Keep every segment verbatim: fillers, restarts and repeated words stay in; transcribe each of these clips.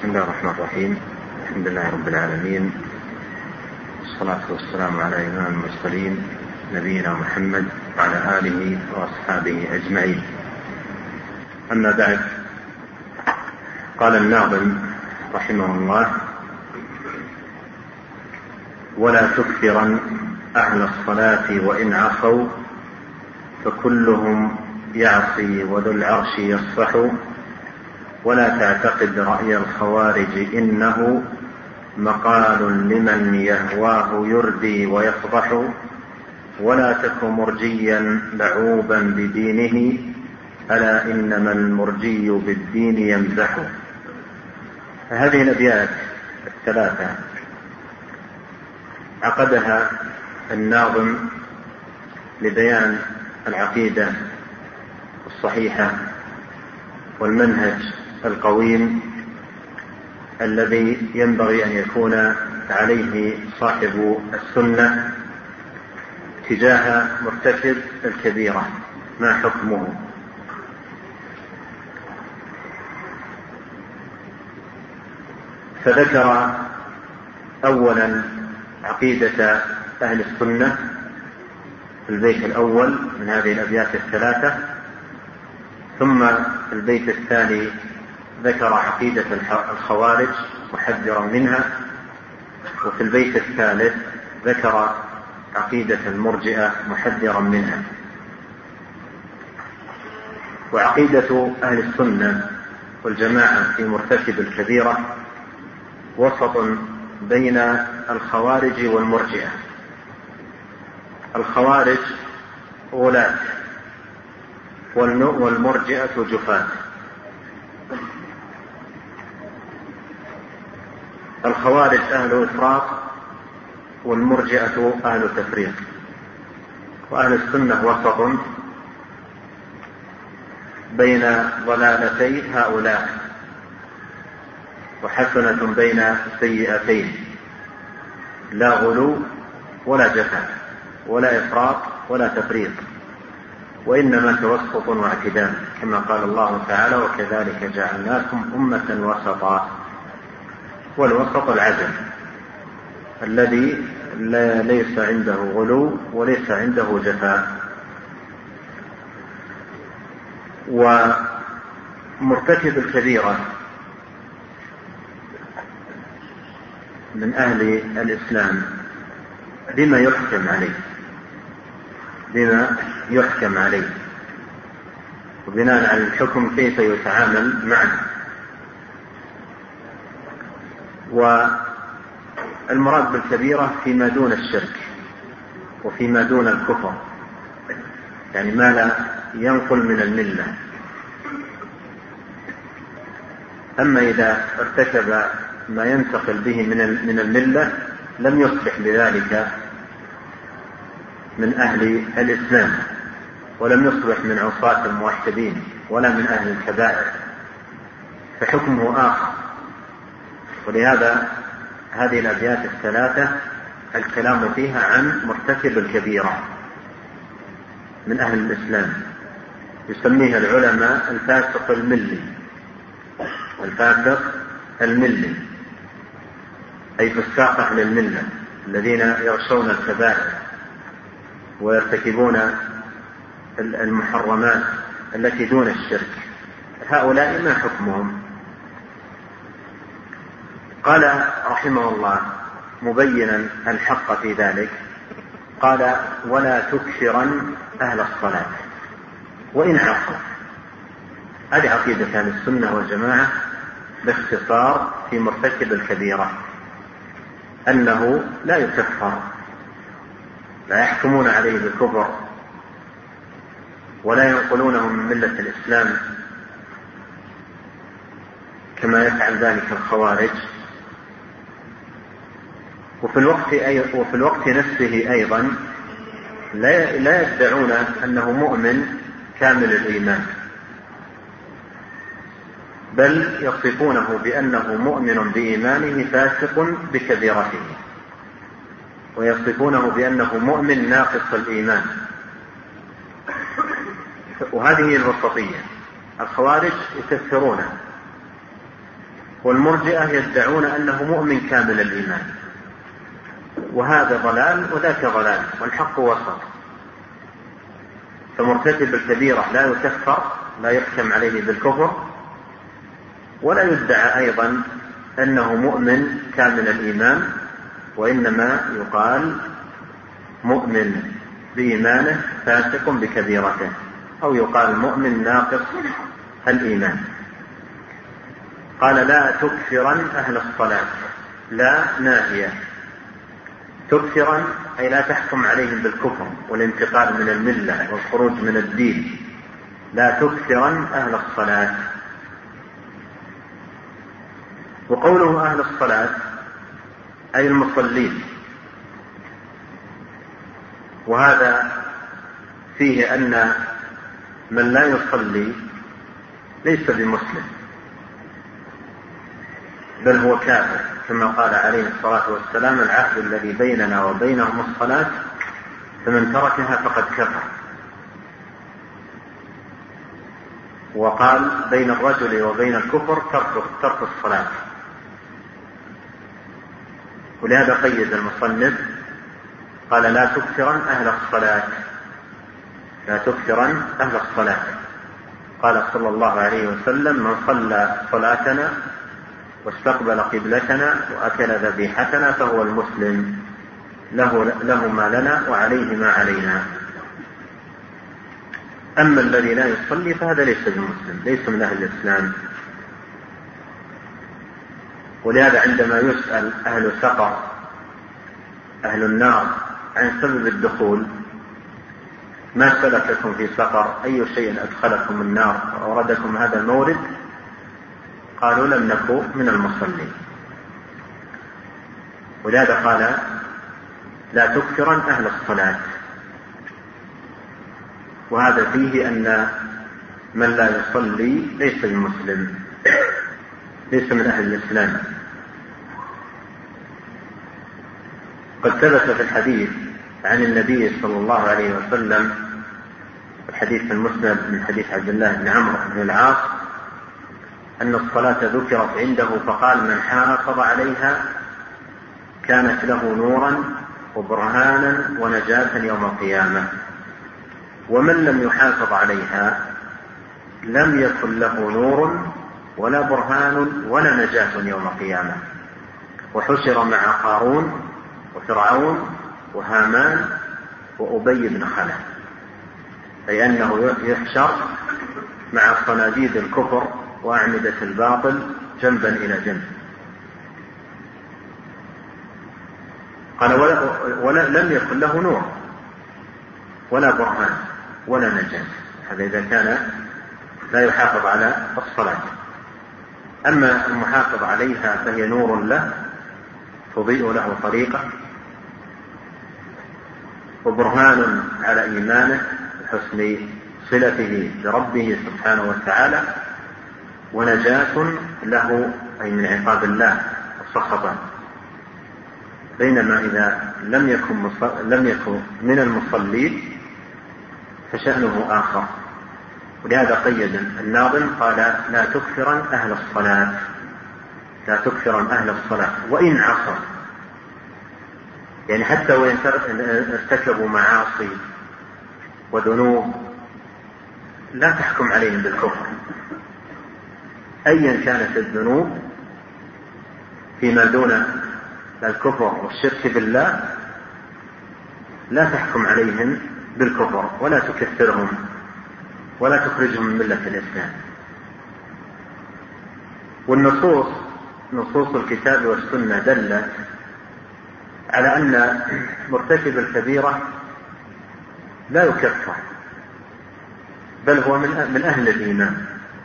بسم الله الرحمن الرحيم. الحمد لله رب العالمين، والصلاة والسلام على إمام المرسلين نبينا محمد وعلى آله وأصحابه أجمعين. أما بعد، قال الناظم رحمه الله: ولا تكثرن أهل الصلاة وإن عصوا، فكلهم يعصي وذو العرش يصفح. ولا تعتقد رأي الخوارج، إنه مقال لمن يهواه يردي ويفضح. ولا تك مرجيا لعوبا بدينه، ألا إنما المرجي بالدين يمزح. هذه الأبيات الثلاثة عقدها الناظم لبيان العقيدة الصحيحة والمنهج القويم الذي ينبغي أن يكون عليه صاحب السنة تجاه مرتكب الكبيرة، ما حكمه. فذكر أولا عقيدة أهل السنة في البيت الأول من هذه الأبيات الثلاثة، ثم في البيت الثاني ذكر عقيدة الخوارج محذرا منها، وفي البيت الثالث ذكر عقيدة المرجئة محذرا منها. وعقيدة أهل السنة والجماعة في مرتكب الكبيرة وسط بين الخوارج والمرجئة. الخوارج غلاة والمرجئة جفاة. الخوارج أهل إفراط والمرجئة أهل تفريط. وأهل السنة وسط بين ضلالتي هؤلاء وحسنة بين سيئتين، لا غلو ولا جفاء ولا إفراط ولا تفريط، وإنما توسط واعتدال، كما قال الله تعالى: وكذلك جعلناكم أمة وسطا. والوسط العدل الذي ليس عنده غلو وليس عنده جفاء. ومرتكب الكبيرة من أهل الإسلام بما يحكم عليه بما يحكم عليه وبناء على الحكم كيف يتعامل معه. والمراد بالكبيرة فيما دون الشرك وفيما دون الكفر، يعني ما لا ينقل من الملة. أما إذا ارتكب ما ينتقل به من الملة لم يصبح بذلك من أهل الإسلام، ولم يصبح من عصاة الموحدين ولا من أهل الكبائر، فحكمه آخر. ولهذا هذه الأبيات الثلاثة الكلام فيها عن مرتكب الكبيرة من أهل الإسلام، يسميها العلماء الفاسق الملي. الفاسق الملي أي فساق أهل الملة الذين يرشون الكبائر ويرتكبون المحرمات التي دون الشرك. هؤلاء ما حكمهم؟ قال رحمه الله مبينا الحق في ذلك، قال: ولا تكثرن أهل الصلاة وإن عصوا. هذه عقيدة أهل السنة والجماعة باختصار في مرتكب الكبيرة، أنه لا يكفر، لا يحكمون عليه بالكفر ولا ينقلونه من ملة الإسلام كما يفعل ذلك الخوارج. وفي الوقت وفي الوقت نفسه أيضا لا يدعون أنه مؤمن كامل الإيمان، بل يصفونه بأنه مؤمن بإيمانه فاسق بكبيرته، ويصفونه بأنه مؤمن ناقص الإيمان. وهذه الوسطية. الخوارج يكفرون والمرجئة يدعون أنه مؤمن كامل الإيمان، وهذا ضلال وذاك ضلال، والحق وسط. فمرتكب الكبيرة لا يكفر، لا يحكم عليه بالكفر، ولا يدعى أيضا أنه مؤمن كامل الإيمان، وإنما يقال مؤمن بإيمانه فاسق بكبيرته، أو يقال مؤمن ناقص الإيمان. قال لا تكفرن أهل الصلاة، لا ناهية، تكفرن أي لا تحكم عليهم بالكفر والانتقال من الملة والخروج من الدين، لا تكفرن أهل الصلاة. وقوله أهل الصلاة أي المصلين، وهذا فيه أن من لا يصلي ليس بمسلم، بل هو كافر، كما قال عليه الصلاة والسلام العهد الذي بيننا وبينهم الصلاة فمن تركها فقد كفر. وقال بين الرجل وبين الكفر ترك الصلاة. ولهذا قيد المصنف قال لا تكفرن أهل الصلاة، لا تكفرن أهل الصلاة. قال صلى الله عليه وسلم من صلى صلاتنا واستقبل قبلتنا وأكل ذبيحتنا فهو المسلم، له, له ما لنا وعليه ما علينا. أما الذي لا يصلي فهذا ليس بمسلم، ليس من أهل الإسلام. ولهذا عندما يسأل أهل سقر أهل النار عن سبب الدخول، ما سلككم في سقر، أي شيء أدخلكم النار وأوردكم هذا المورد، قالوا لم نكن من المصلين. ولهذا قال لا تكفرن أهل الصلاة. وهذا فيه أن من لا يصلي ليس بمسلم، ليس من أهل الإسلام. قد ثبت في الحديث عن النبي صلى الله عليه وسلم، الحديث المسند من حديث عبد الله بن عمرو بن العاص، أن الصلاة ذكرت عنده فقال من حافظ عليها كانت له نورا وبرهانا ونجاة يوم القيامة، ومن لم يحافظ عليها لم يكن له نور ولا برهان ولا نجاة يوم القيامة، وحشر مع قارون وفرعون وهامان وأبي بن خلف، أي أنه يحشر مع صناديد الكفر وأعمدة الباطل جنبا إلى جنب. قال ولا, ولا لم يكن له نور ولا برهان ولا نجاة، هذا إذا كان لا يحافظ على الصلاة. أما المحافظ عليها فهي نور له، تضيء له طريقه، وبرهان على إيمانه وحسن صلته بربه سبحانه وتعالى، ونجاة له أي من عقاب الله وسخطه. بينما إذا لم يكن, لم يكن من المصلين فشأنه آخر. ولهذا قيد الناظم قال لا تكفرن أهل الصلاة، لا تكفرن أهل الصلاة وإن عصوا، يعني حتى وإن ارتكبوا معاصي وذنوب لا تحكم عليهم بالكفر، أيا كانت الذنوب فيما دون الكفر والشرك بالله لا تحكم عليهم بالكفر ولا تكفرهم ولا تخرجهم من ملة الإسلام. والنصوص نصوص الكتاب والسنة دلت على أن مرتكب الكبيرة لا يكفر، بل هو من أهل الإيمان،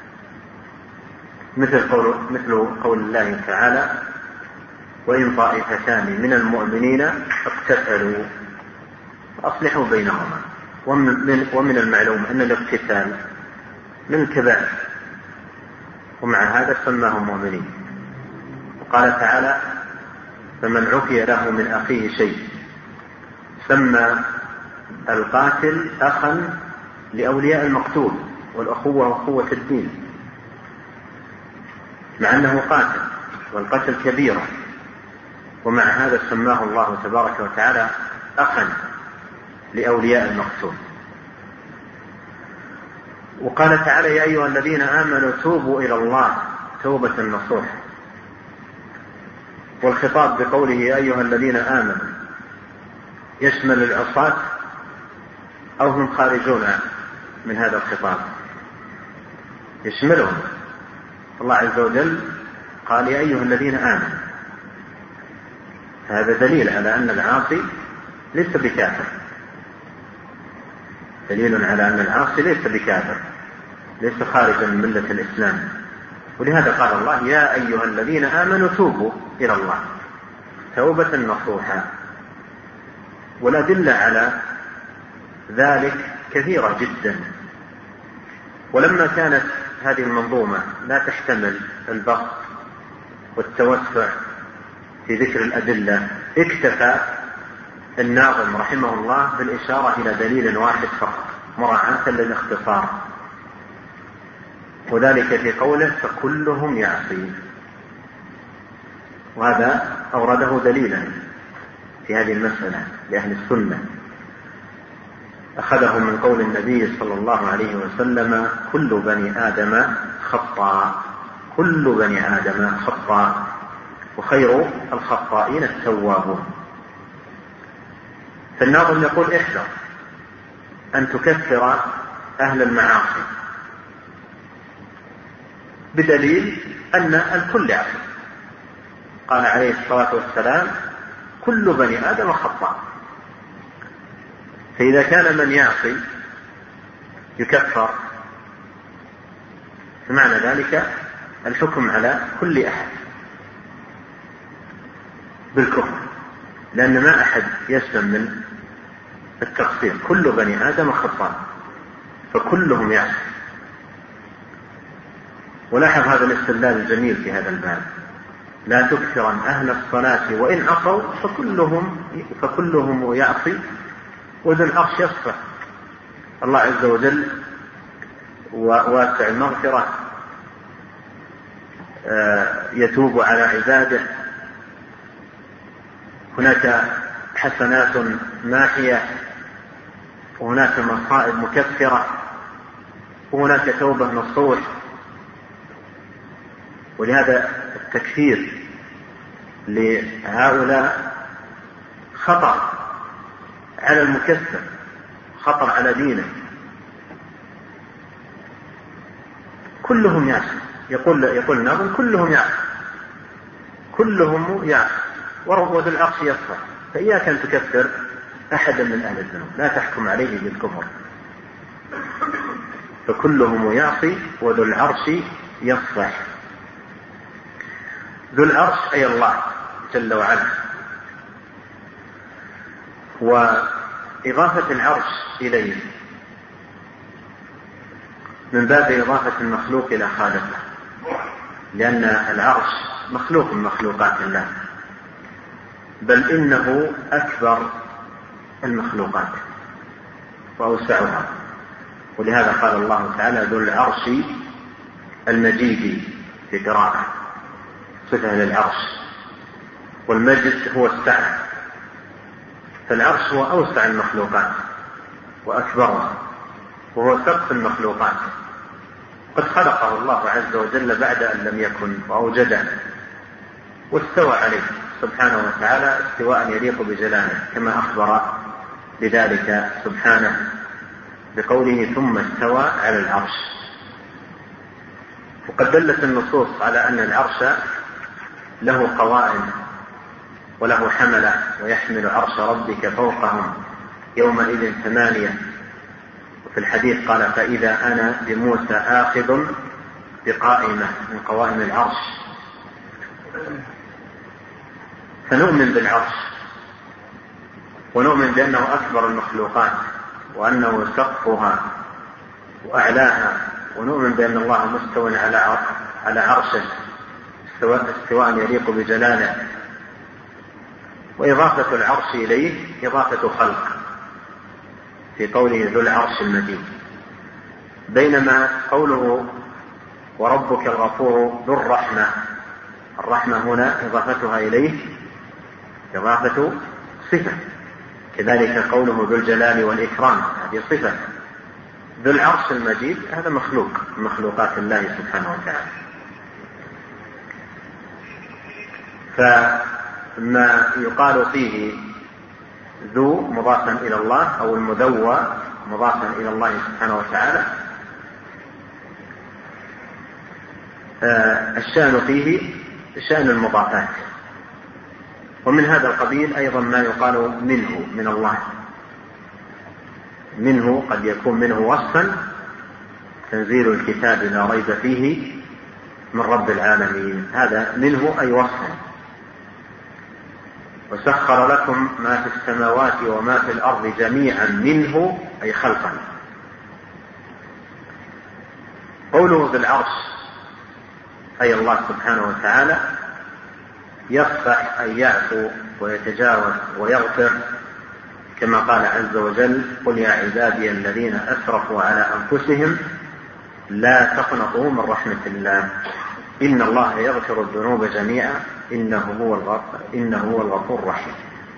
مثل قول, مثل قول الله تعالى وإن طائفتان من المؤمنين اقتتلوا فأصلحوا بينهما. ومن, ومن المعلوم أن الاقتتال من الكبائر، ومع هذا سماهم مؤمنين. وقال تعالى فمن عفي له من أخيه شيء، سمى القاتل أخا لأولياء المقتول، والأخوة أخوة الدين. مع أنه قاتل، والقتل كبيرة، ومع هذا سماه الله تبارك وتعالى أخا لأولياء المقتول. وقال تعالى: يا أيها الذين آمنوا توبوا إلى الله توبة نصوح. والخطاب بقوله يا أيها الذين آمنوا يشمل العصاة أو هم خارجون من هذا الخطاب؟ يشملهم. الله عز وجل قال يا أيها الذين آمنوا، هذا دليل على أن العاصي ليس بكافر، دليل على أن العاصي ليس بكافر، ليس خارجا من ملة الإسلام. ولهذا قال الله يا أيها الذين آمنوا توبوا إلى الله توبة نصوحا. والأدلة على ذلك كثيرة جدا. ولما كانت هذه المنظومة لا تحتمل البسط والتوسع في ذكر الأدلة، اكتفى الناظم رحمه الله بالإشارة إلى دليل واحد فقط مراعاة للاختصار، وذلك في قوله فكلهم يعصي. وهذا أورده دليلا في هذه المسألة لأهل السنة، أخذه من قول النبي صلى الله عليه وسلم كل بني آدم خطاء، كل بني آدم خطاء، وخير الخطائين التوابون. فالناظم يقول احذر أن تكفر أهل المعاصي بدليل أن الكل يعصي. قال عليه الصلاة والسلام كل بني آدم خطاء، فإذا كان من يعصي يكفر فمعنى ذلك الحكم على كل أحد بالكفر، لأن ما أحد يسلم من التقصير، كل بني آدم خطاء فكلهم يعصي. ولاحظ هذا الاستدلال الجميل في هذا الباب، لا تكثرن أهل الصلاة وإن عصوا فكلهم فكلهم يعصي وذو العرش يصفح. الله عز وجل وواسع المغفرة يتوب على عباده، هناك حسنات ماحية وهناك مصائب مكفرة وهناك توبة نصوح. ولهذا التكفير لهؤلاء خطر على المكفر، خطر على دينه. كلهم يعصي، يقول يقول الناظم كلهم يعصي، كلهم يعصي وذو العرش يصفح. فإياك أن تكفر أحدا من أهل الذنوب، لا تحكم عليه بالكفر. فكلهم يعصي وذو العرش يصفح. ذو العرش أي الله جل وعلا. وإضافة العرش إليه من باب إضافة المخلوق إلى خالقه، لأن العرش مخلوق من مخلوقات الله، بل إنه أكبر المخلوقات وأوسعها. ولهذا قال الله تعالى ذو العرش المجيد في قراءة صفة للعرش، والمجد هو السعة، فالعرش هو أوسع المخلوقات وأكبرها، وهو سقف المخلوقات، قد خلقه الله عز وجل بعد أن لم يكن وأوجده، واستوى عليه سبحانه وتعالى استواء يليق بجلاله، كما أخبر بذلك سبحانه بقوله ثم استوى على العرش. وقد دلت النصوص على أن العرش له قوائم وله حملة، ويحمل عرش ربك فوقهم يومئذ ثمانية. وفي الحديث قال فإذا أنا بموسى آخذ بقائمة من قوائم العرش. فنؤمن بالعرش ونؤمن بأنه أكبر المخلوقات وأنه سقفها وأعلاها، ونؤمن بأن الله مستو على على عرشه استواء يليق بجلاله. وإضافة العرش إليه إضافة خلق في قوله ذو العرش المجيد، بينما قوله وربك الغفور ذو الرحمة. الرحمة هنا إضافتها إليه إضافة صفة، كذلك قوله ذو الجلال والإكرام هذه صفة. ذو العرش المجيد هذا مخلوق من مخلوقات الله سبحانه وتعالى. فما يقال فيه ذو مضافا إلى الله أو المذوى مضافا إلى الله سبحانه وتعالى الشأن فيه شأن المضافات. ومن هذا القبيل أيضا ما يقال منه من الله. منه قد يكون منه وصفا تنزيل الكتاب لا ريب فيه من رب العالمين، هذا منه أي وصفا. وسخر لكم ما في السماوات وما في الأرض جميعا منه أي خلقا. قوله ذو العرش أي الله سبحانه وتعالى يصفح أي يعفو ويتجاوز ويغفر، كما قال عز وجل قل يا عبادي الذين أسرفوا على أنفسهم لا تقنطوا من رحمة الله إن الله يغفر الذنوب جميعا إنه هو الغفور إنه هو الغفور الرحيم.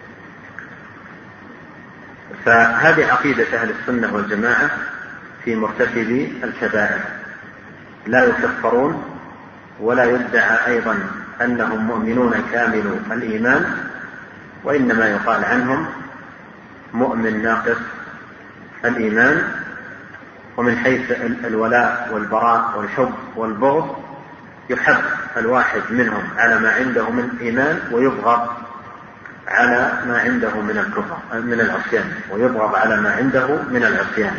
فهذه عقيدة أهل السنة والجماعة في مرتكبي الكبائر، لا يكفرون ولا يدعى أيضا أنهم مؤمنون كامل الإيمان، وإنما يقال عنهم مؤمن ناقص الإيمان. ومن حيث الولاء والبراء والحب والبغض يحب الواحد منهم على ما عنده من إيمان ويبغض على ما عنده من الكفر من العصيان ويبغض على ما عنده من العصيان.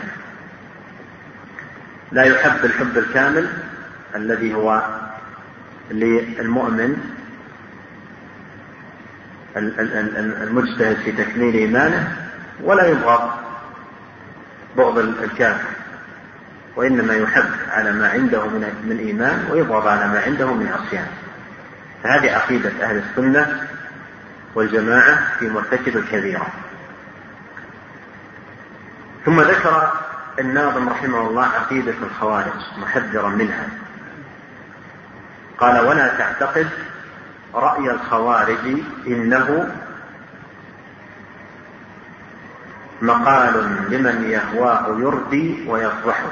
لا يحب الحب الكامل الذي هو للمؤمن المجتهد في تكميل إيمانه، ولا يبغض بغض الكافر، وإنما يحب على ما عنده من إيمان ويبغض على ما عنده من عصيان. فهذه عقيدة أهل السنة والجماعة في مرتكب الكبيرة. ثم ذكر الناظم رحمه الله عقيدة الخوارج محذرا منها، قال ولا تعتقد رأي الخوارج إنه مقال لمن يهواه يردي ويفضحه.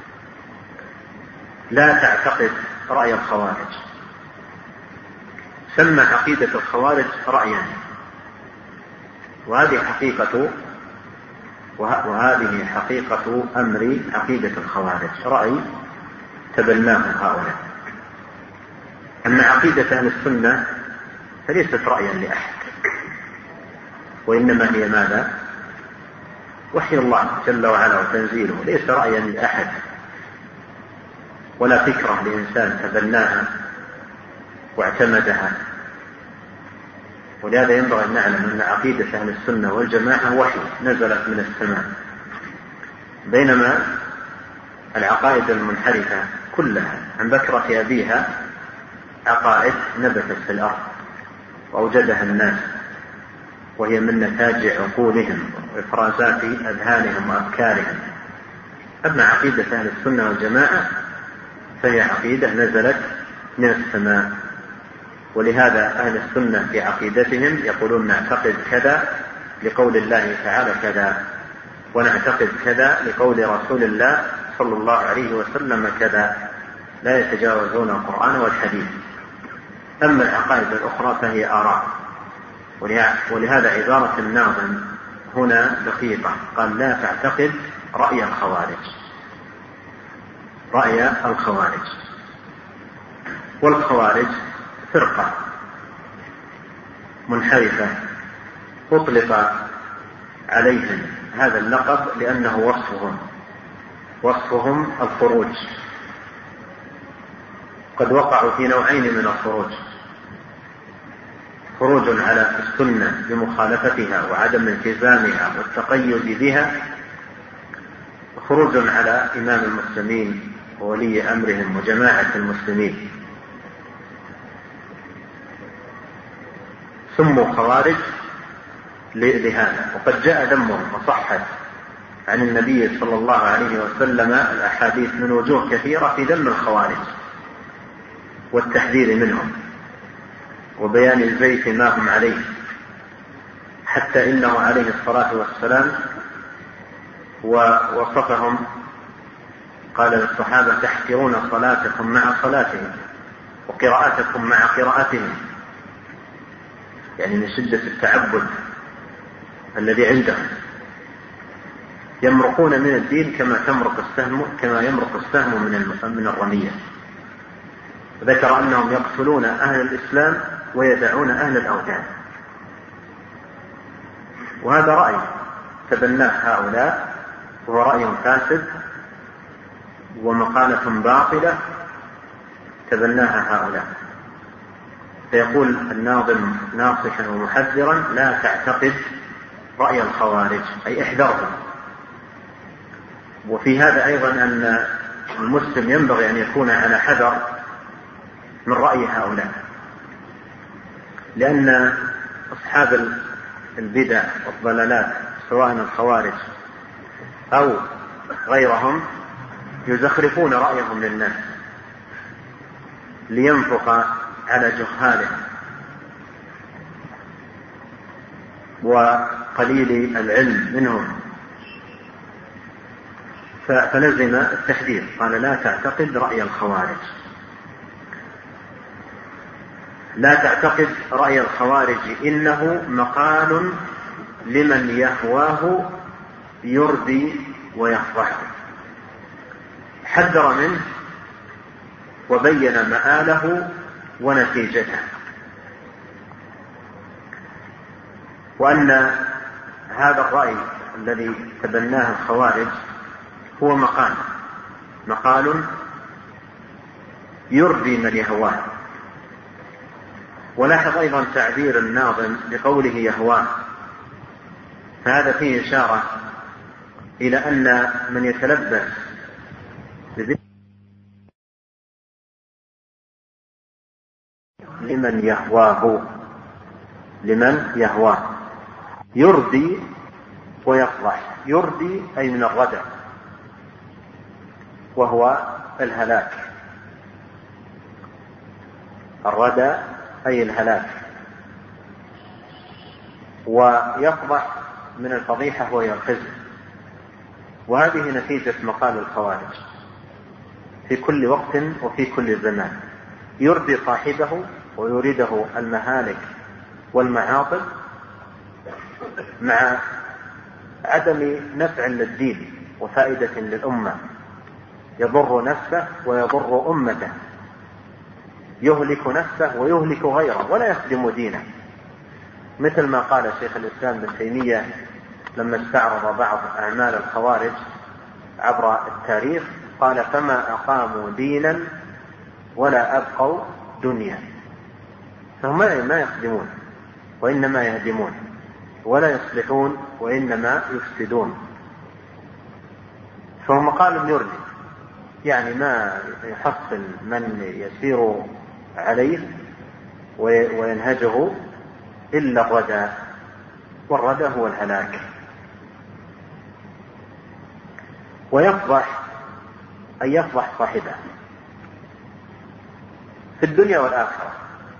لا تعتقد رأي الخوارج، سمى عقيدة الخوارج رأيا، وهذه حقيقة وهذه حقيقة أمر عقيدة الخوارج، رأي تبناه هؤلاء. أما عقيدة أهل السنة فليست رأيا لأحد، وإنما هي ماذا؟ وحي الله جل وعلا وتنزيله، ليس رأيا لأحد ولا فكرة لإنسان تبناها واعتمدها. ولهذا ينبغي أن نعلم أن عقيدة أهل السنة والجماعة وحي نزلت من السماء، بينما العقائد المنحرفة كلها عن بكرة أبيها عقائد نبتت في الأرض وأوجدها الناس، وهي من نتاج عقولهم وإفرازات أذهانهم وأفكارهم. أما عقيدة أهل السنة والجماعة فهي عقيدة نزلت من السماء. ولهذا أهل السنة في عقيدتهم يقولون نعتقد كذا لقول الله تعالى كذا، ونعتقد كذا لقول رسول الله صلى الله عليه وسلم كذا، لا يتجاوزون القرآن والحديث. أما العقائد الأخرى فهي آراء. ولهذا عبارة الناظم هنا دقيقة، قال لا تعتقد رأي الخوارج، رأي الخوارج. والخوارج فرقة منحرفة أطلق عليهم هذا اللقب لأنه وصفهم وصفهم الخروج. قد وقعوا في نوعين من الخروج: خروج على السنة بمخالفتها وعدم التزامها والتقيد بها، وخروج على إمام المسلمين وولي أمرهم وجماعة المسلمين. سموا خوارج لهذا. وقد جاء ذمهم وصحت عن النبي صلى الله عليه وسلم الأحاديث من وجوه كثيرة في ذم الخوارج، والتحذير منهم وبيان الزيف ما هم عليه، حتى إنه عليه الصلاة والسلام ووصفهم قال للصحابة: تحقرون صلاتكم مع صلاتهم وقراءتكم مع قراءتهم، يعني من شدة التعبد الذي عندهم. يمرقون من الدين كما تمرق السهم كما يمرق السهم من من الرمية. ذكر أنهم يقتلون أهل الإسلام ويدعون أهل الأوثان، وهذا رأي تبناه هؤلاء، وهو رأي فاسد ومقالة باطلة تبناها هؤلاء. فيقول الناظم ناصحا ومحذرا: لا تعتقد رأي الخوارج، أي احذرهم. وفي هذا أيضا أن المسلم ينبغي أن يكون على حذر من رأي هؤلاء، لأن أصحاب البدع والضلالات سواء الخوارج أو غيرهم يزخرفون رأيهم للناس لينفق على جهالهم وقليل العلم منهم، فلزم التحذير. قال: لا تعتقد رأي الخوارج، لا تعتقد رأي الخوارج، إنه مقال لمن يهواه يردي ويفضح. حذر منه وبين مآله ونتيجته، وأن هذا الرأي الذي تبناه الخوارج هو مقال مقال يرضي من يهواه. ولاحظ أيضا تعبير الناظم بقوله يهواه، فهذا فيه إشارة إلى أن من يتلبس لمن يهواه لمن يهواه يرضي ويفضح. يرضي أي من الردى، وهو الهلاك. الردى أي الهلاك، ويفضح من الفضيحة وهي الخزي. وهذه نتيجة مقال الخوارج في كل وقت وفي كل زمان. يرضي صاحبه ويريده المهالك والمعاطب مع عدم نفع للدين وفائدة للأمة، يضر نفسه ويضر أمته، يهلك نفسه ويهلك غيره ولا يخدم دينه، مثل ما قال شيخ الإسلام ابن تيمية لما استعرض بعض أعمال الخوارج عبر التاريخ، قال: فما أقاموا دينا ولا أبقوا دنيا. فهم ما يخدمون وإنما يهدمون، ولا يصلحون وإنما يفسدون. فهو مقال يرضي، يعني ما يحصل من يسير عليه وينهجه إلا الردى، والردى هو الهلاك. ويفضح أن يفضح صاحبه في الدنيا والآخرة.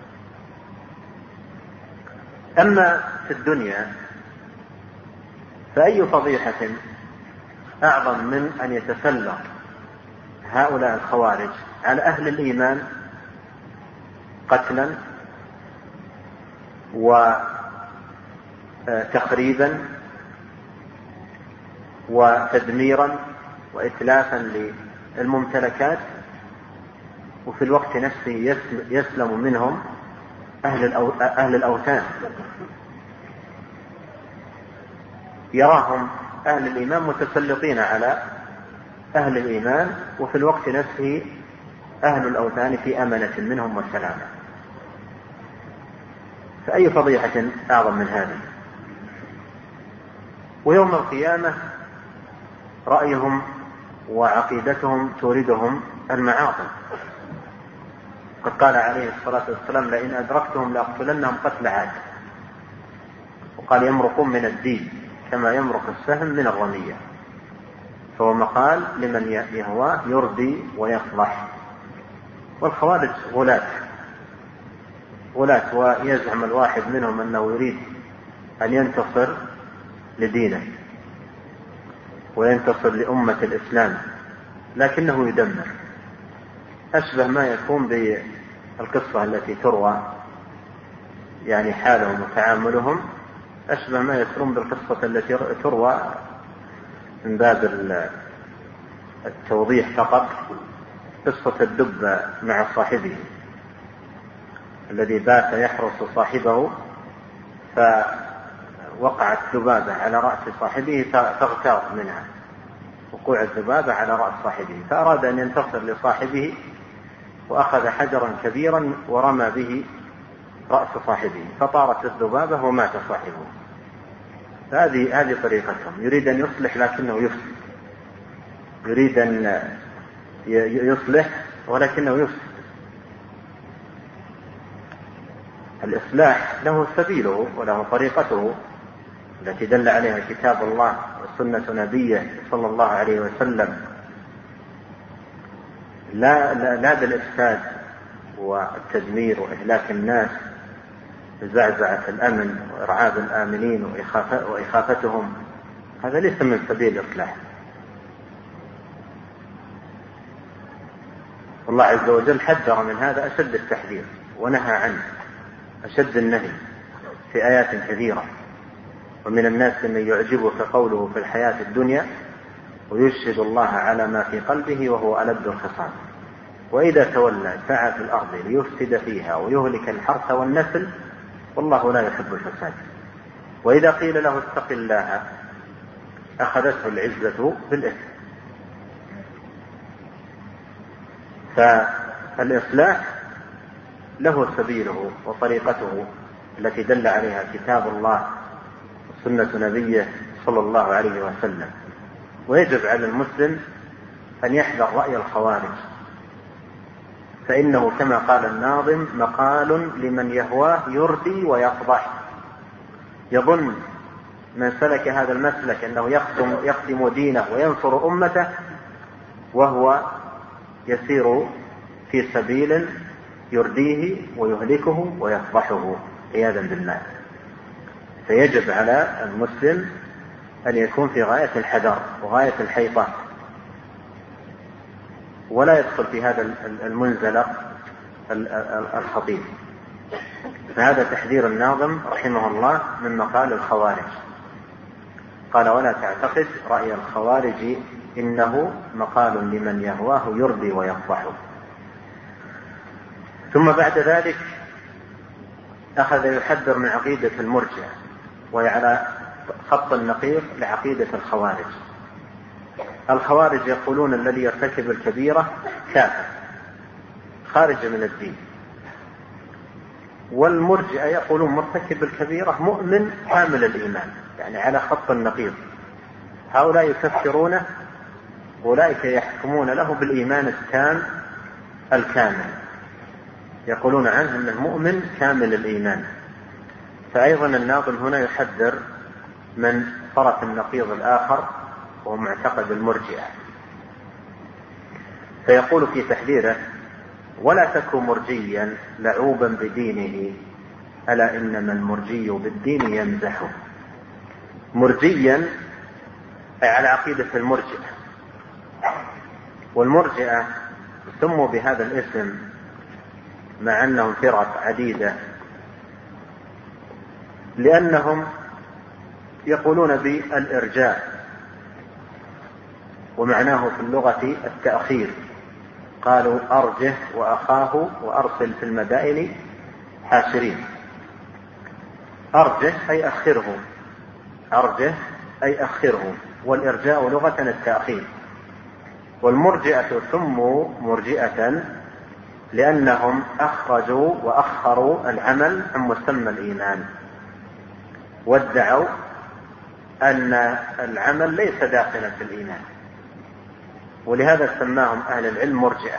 أما في الدنيا فأي فضيحة أعظم من أن يتسلط هؤلاء الخوارج على أهل الإيمان قتلا وتخريبا وتدميرا وإتلافا للممتلكات، وفي الوقت نفسه يسلم منهم أهل الأوثان. يراهم أهل الإيمان متسلطين على أهل الإيمان، وفي الوقت نفسه أهل الأوثان في أمنة منهم والسلامة. فأي فضيحة أعظم من هذه؟ ويوم القيامة رأيهم وعقيدتهم توردهم المعاصي. قد قال عليه الصلاة والسلام: لئن أدركتهم لأقتلنهم قتل عاد. وقال: يمرقون من الدين كما يمرق السهم من الرمية. فهو مقال لمن يهواه يرضي ويفضح. والخوارج غلاة غلاة ويزعم الواحد منهم أنه يريد أن ينتصر لدينه وينتصر لأمة الإسلام، لكنه يدمر. أشبه ما يكون بالقصة التي تروى، يعني حالهم وتعاملهم أشبه ما يكون بالقصة التي تروى من باب التوضيح فقط، قصة الدب مع صاحبه الذي بات يحرس صاحبه، فوقعت ذبابة على رأس صاحبه فاغتاظ منها وقوع الذبابة على رأس صاحبه، فأراد أن ينتصر لصاحبه وأخذ حجرا كبيرا ورمى به رأس صاحبه فطارت الذبابة ومات صاحبه. هذه هذه طريقتهم، يريد أن يصلح لكنه يفسد، يريد أن يصلح ولكنه يفسد. الإصلاح له سبيله وله طريقته التي دل عليها كتاب الله وسنة نبيه صلى الله عليه وسلم، لا, لا, لا بالإفساد والتدمير وإهلاك الناس بزعزعة الأمن وإرعاب الآمنين وإخافتهم، هذا ليس من سبيل الإصلاح. الله عز وجل حذر من هذا أشد التحذير ونهى عنه أشد النهي في آيات كثيرة. ومن الناس من يعجبك قوله في الحياة الدنيا ويشهد الله على ما في قلبه وهو ألد الخصام، وإذا تولى سعى في الأرض ليفسد فيها ويهلك الحرث والنسل والله لا يحب الفساد، وإذا قيل له اتق الله أخذته العزة بالإثم. فالإصلاح له سبيله وطريقته التي دل عليها كتاب الله وسنة نبيه صلى الله عليه وسلم. ويجب على المسلم أن يحذر رأي الخوارج، فإنه كما قال الناظم مقال لمن يهواه يردي ويقضح. يظن من سلك هذا المسلك أنه يخدم, يخدم دينه وينصر أمته وهو يسير في سبيل يرديه ويهلكه ويفضحه عياذا بالله. فيجب على المسلم أن يكون في غاية الحذر وغاية الحيطة، ولا يدخل في هذا المنزلق الخطير. فهذا تحذير الناظم رحمه الله من مقال الخوارج. قال ولا تعتقد رأي الخوارج إنه مقال لمن يهواه يرضي ويفضحه. ثم بعد ذلك أخذ يحذر من عقيدة المرجئة، وهي على خط النقيض لعقيدة الخوارج. الخوارج يقولون الذي يرتكب الكبيرة كافر خارج من الدين، والمرجئة يقولون مرتكب الكبيرة مؤمن كامل الإيمان، يعني على خط النقيض. هؤلاء يكفرونه، أولئك يحكمون له بالإيمان التام الكامل، يقولون عنه أنه مؤمن كامل الإيمان. فأيضا الناظم هنا يحذر من طرف النقيض الآخر وهو معتقد المرجئة، فيقول في تحذيره ولا تكن مرجيا لعوبا بدينه ألا إنما المرجي بالدين يمزحه. مرجيا أي على عقيدة المرجئة، والمرجئة سموا بهذا الاسم مع أنهم فرق عديدة لأنهم يقولون بالإرجاء، ومعناه في اللغة التأخير. قالوا أرجه وأخاه وأرسل في المدائن حاشرين. أرجه أي أخره، أرجه أي أخره، والإرجاء لغة التأخير. والمرجئة سموا مرجئة لأنهم أخرجوا وأخروا العمل عن مسمى الإيمان، وادعوا أن العمل ليس داخلا في الإيمان، ولهذا سماهم أهل العلم مرجئة.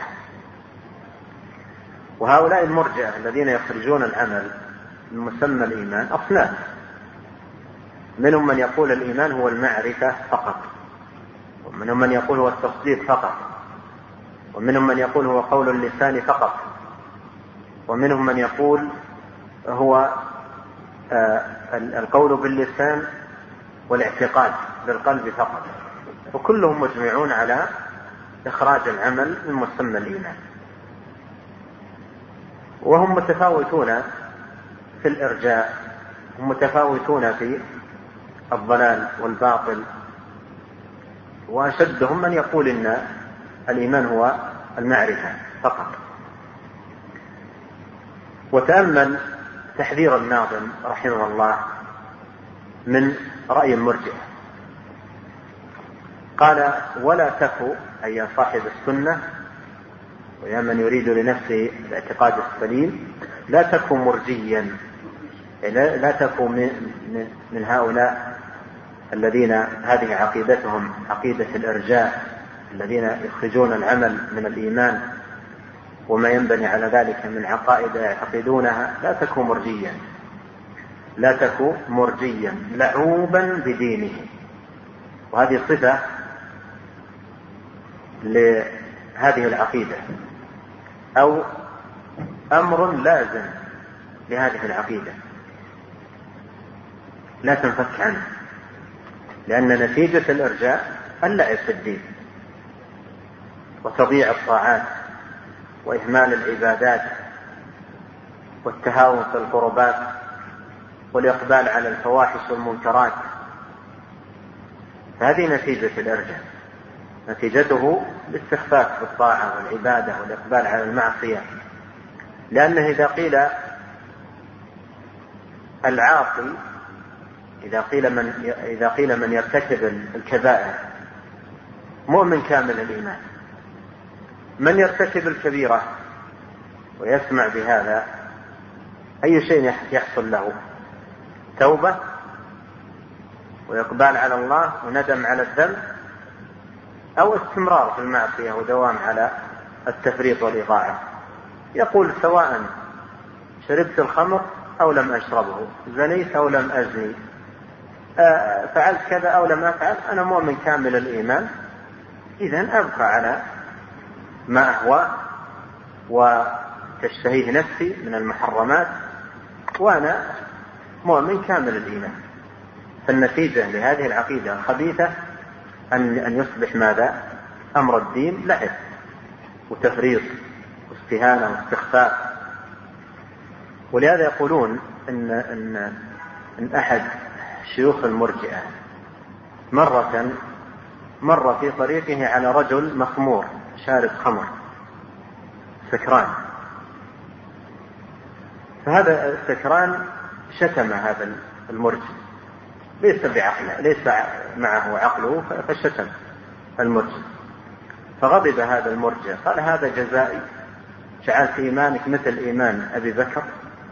وهؤلاء المرجئة الذين يخرجون العمل من مسمى الإيمان أصناف، منهم من يقول الإيمان هو المعرفة فقط، ومنهم من يقول هو التصديق فقط، ومنهم من يقول هو قول اللسان فقط، ومنهم من يقول هو القول باللسان والاعتقاد بالقلب فقط، وكلهم مجمعون على إخراج العمل من مسمى الإيمان. وهم متفاوتون في الإرجاء، هم متفاوتون في الضلال والباطل، وأشدهم من يقول إن الإيمان هو المعرفة فقط. وتأمل تحذير الناظم رحمه الله من رأي المرجئة، قال: ولا تكو، أي صاحب السنة ويا من يريد لنفسه الاعتقاد السليم، لا تكو مرجيا، لا تكو من هؤلاء الذين هذه عقيدتهم عقيدة الإرجاء، الذين يخرجون العمل من الإيمان وما ينبني على ذلك من عقائد يعتقدونها. لا تكو مرجيا، لا تكو مرجيا لعوبا بدينه. وهذه صفة لهذه العقيدة أو أمر لازم لهذه العقيدة لا تنفك عنه، لأن نتيجة الإرجاء اللعب في الدين وتضييع الطاعات وإهمال العبادات والتهاون في القربات والإقبال على الفواحش والمنكرات. فهذه نتيجة الإرجاء، نتيجته الاستخفاف بالطاعة والعبادة والإقبال على المعصية. لأنه إذا قيل العاصي، إذا قيل من إذا قيل من يرتكب الكبائر مؤمن كامل الإيمان، من يرتكب الكبيرة ويسمع بهذا أي شيء يحصل له؟ توبة وإقبال على الله وندم على الذنب، أو استمرار في المعصية ودوام على التفريط والإضاعة. يقول: سواء شربت الخمر أو لم أشربه، زنيت أو لم أزني، فعلت كذا أو لم أفعل، أنا مؤمن كامل الإيمان، إذن أبقى على ما أهوى وتشتهيه نفسي من المحرمات، وأنا مؤمن كامل الإيمان. فالنتيجة لهذه العقيدة الخبيثة أن أن يصبح ماذا؟ أمر الدين لعب وتفريط واستهانة واستخفاف. ولهذا يقولون إن إن إن أحد شيوخ المرجئة مرة مر في طريقه على رجل مخمور شارب خمر سكران، فهذا السكران شتم هذا المرجئ، ليس بعقله، ليس معه عقله، فشتم المرجئ. فغضب هذا المرجئ، قال: هذا جزائي، جعلت إيمانك مثل إيمان أبي بكر،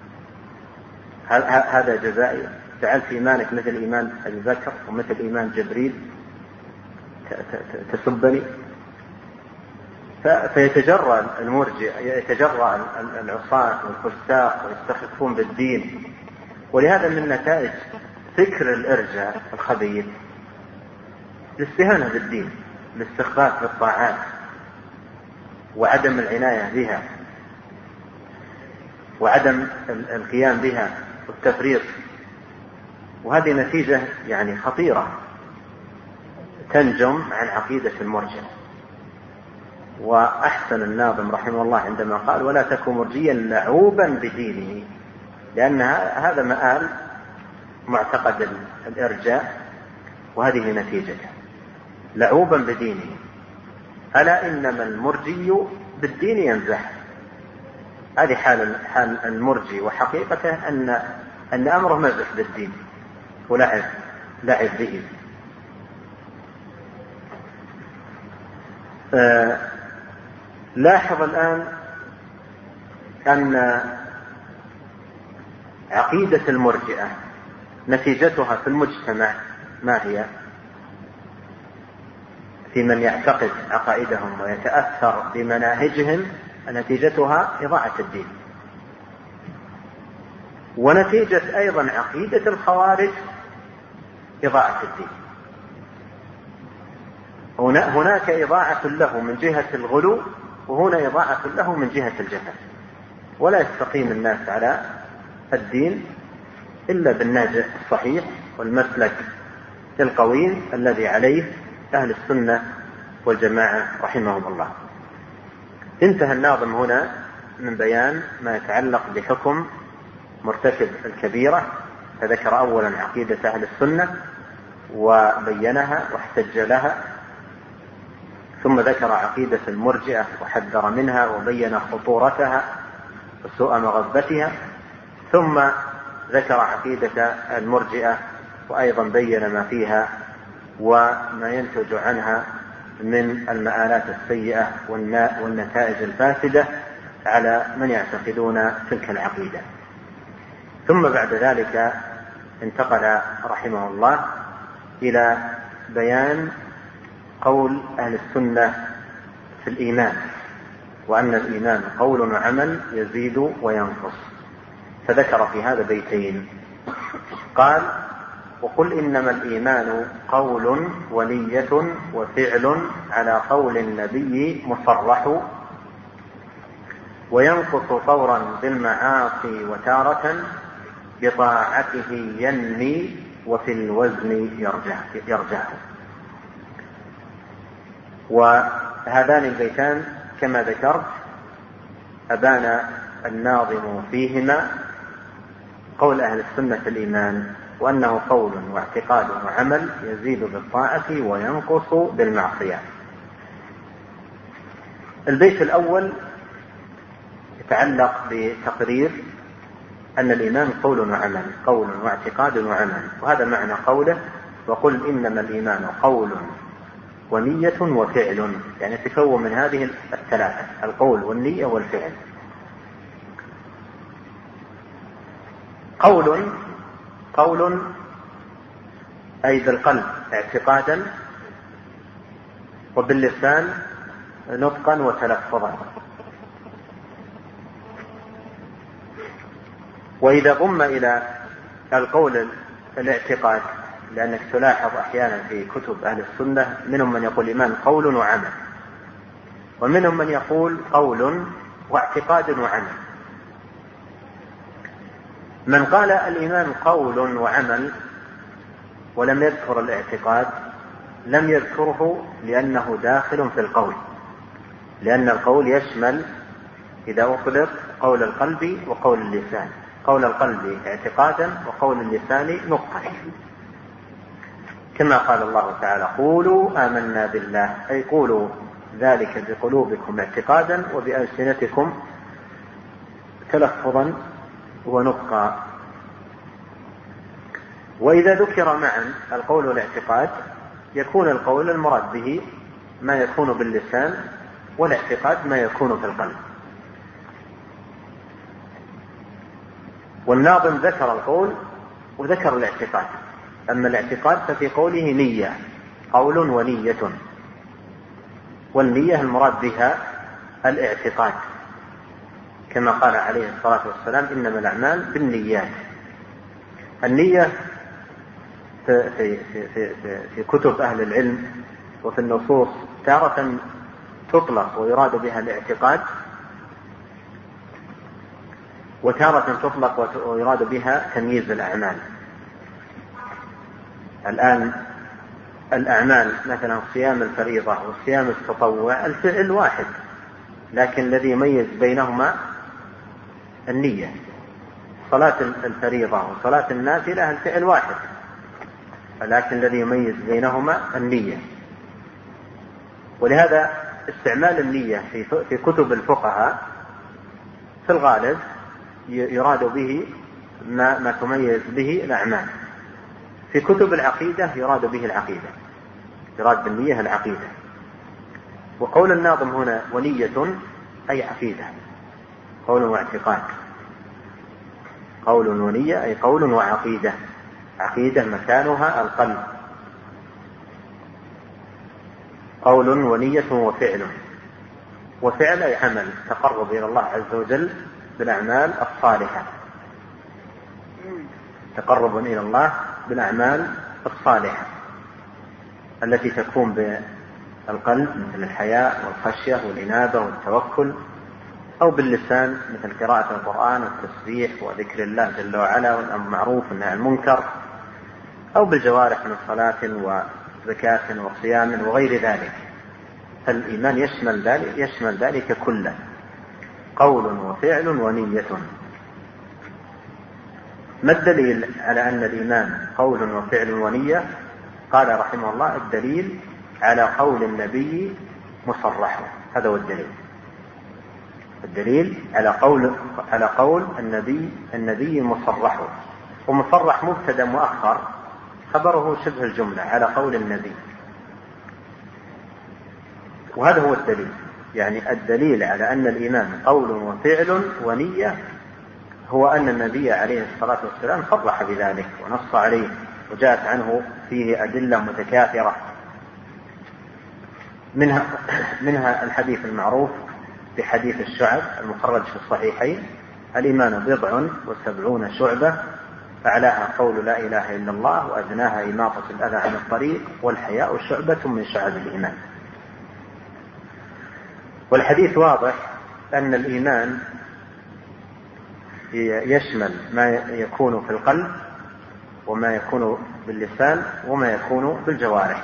هذا جزائي، جعلت إيمانك مثل إيمان أبي بكر ومثل إيمان جبريل، تسبني. فيتجرأ المرجئ، يتجرأ العصاة والفساق ويستخفون بالدين. ولهذا من نتائج فكر الإرجاء الخبيث الاستهانة بالدين، الاستخفاف بالطاعات وعدم العناية بها وعدم القيام بها والتفريط. وهذه نتيجة يعني خطيرة تنجم عن عقيدة المرجئة. وأحسن الناظم رحمه الله عندما قال: ولا تكن مرجيا لعوبا بدينه، لأن هذا مآل معتقد الإرجاء، وهذه نتيجته لعوبا بدينه. ألا إنما المرجي بالدين ينزح. هذه حال حال المرجي، وحقيقته أن أن أمره مزح بالدين ولعب لعب به. آه لاحظ الآن أن عقيدة المرجئة نتيجتها في المجتمع ما هي؟ في من يعتقد عقائدهم ويتأثر بمناهجهم نتيجتها إضاعة الدين. ونتيجة أيضا عقيدة الخوارج إضاعة الدين. هناك إضاعة له من جهة الغلو وهنا إضاعة له من جهة الجهل، ولا يستقيم الناس على الدين إلا بالنهج الصحيح والمسلك القويم الذي عليه أهل السنة والجماعة رحمهم الله. انتهى الناظم هنا من بيان ما يتعلق بحكم مرتكب الكبيرة، فذكر أولا عقيدة أهل السنة وبينها واحتج لها، ثم ذكر عقيدة المرجئة وحذر منها وبين خطورتها وسوء مغبتها، ثم ذكر عقيدة المرجئة وأيضا بين ما فيها وما ينتج عنها من المآلات السيئة والنتائج الفاسدة على من يعتقدون تلك العقيدة. ثم بعد ذلك انتقل رحمه الله إلى بيان قول أهل السنة في الإيمان، وأن الإيمان قول وعمل يزيد وينقص، فذكر في هذا بيتين. قال: وقل إنما الإيمان قول ونية وفعل على قول النبي مصرح، وينقص طورا بالمعاصي وتارة بطاعته ينمي وفي الوزن يرجع, يرجع. وهذان البيتان كما ذكرت أبان الناظم فيهما قول أهل السنة في الإيمان، وأنه قول واعتقاد وعمل يزيد بالطاعة وينقص بالمعصية. البيت الأول يتعلق بتقرير أن الإيمان قول وعمل، قول واعتقاد وعمل، وهذا معنى قوله: وقل إنما الإيمان قول ونية وفعل، يعني تكون من هذه الثلاثة: القول والنية والفعل. قول قول أي بالقلب اعتقادا، وباللسان نطقا وتلفظا. وإذا ضم إلى القول الاعتقاد، لأنك تلاحظ أحيانا في كتب أهل السنة منهم من يقول الإيمان قول وعمل، ومنهم من يقول قول واعتقاد وعمل. من قال الإيمان قول وعمل ولم يذكر الاعتقاد لم يذكره لأنه داخل في القول، لأن القول يشمل إذا أطلق قول القلب وقول اللسان، قول القلب اعتقادا وقول اللسان نطقا، كما قال الله تعالى: قولوا آمنا بالله، أي قولوا ذلك بقلوبكم اعتقادا وبألسنتكم تلفظا ونطقا. وإذا ذكر معا القول والاعتقاد يكون القول المراد به ما يكون باللسان، والاعتقاد ما يكون في القلب. والناظم ذكر القول وذكر الاعتقاد. أما الاعتقاد ففي قوله نية، قول ونية، والنية المراد بها الاعتقاد، كما قال عليه الصلاة والسلام: إنما الأعمال بالنيات. النية في, في, في, في, في كتب أهل العلم وفي النصوص تارة تطلق ويراد بها الاعتقاد، وتارة تطلق ويراد بها تمييز الأعمال. الآن الأعمال مثلا صيام الفريضة وصيام التطوع الفعل واحد، لكن الذي يميز بينهما النية. صلاة الفريضة وصلاة النافلة الفعل واحد، لكن الذي يميز بينهما النية. ولهذا استعمال النية في كتب الفقهاء في الغالب يراد به ما, ما تميز به الأعمال. في كتب العقيدة يراد به العقيدة، يراد بالنية العقيدة. وقول الناظم هنا ونية أي عقيدة، قول واعتقاد. قول ونية أي قول وعقيدة، عقيدة مكانها القلب. قول ونية وفعل، وفعل أي عمل تقرب إلى الله عز وجل بالأعمال الصالحة، تقرب إلى الله بالأعمال الصالحة التي تكون القلب مثل الحياء والخشية والإنابة والتوكل، أو باللسان مثل قراءة القرآن والتسبيح وذكر الله جل وعلا والأمر بالمعروف والنهي عن المنكر، أو بالجوارح من صلاة وزكاة وصيام وغير ذلك. فالإيمان يشمل ذلك, يشمل ذلك كله، قول وفعل ونية. ما الدليل على أن الإيمان قول وفعل ونية؟ قال رحمه الله: الدليل على قول النبي مصرح. هذا هو الدليل. الدليل على قول على قول النبي النبي مصرح. ومصرح مبتدا مؤخر، خبره شبه الجملة على قول النبي، وهذا هو الدليل. يعني الدليل على أن الإيمان قول وفعل ونية هو أن النبي عليه الصلاة والسلام صرح بذلك ونص عليه، وجاءت عنه فيه أدلة متكاثرة، منها منها الحديث المعروف بحديث الشعب المخرج في الصحيحين: الإيمان بضع وسبعون شعبة، أعلاها قول لا إله إلا الله، وأدناها إماطة الأذى عن الطريق، والحياء شعبة من شعب الإيمان. والحديث واضح أن الإيمان يشمل ما يكون في القلب، وما يكون باللسان، وما يكون بالجوارح.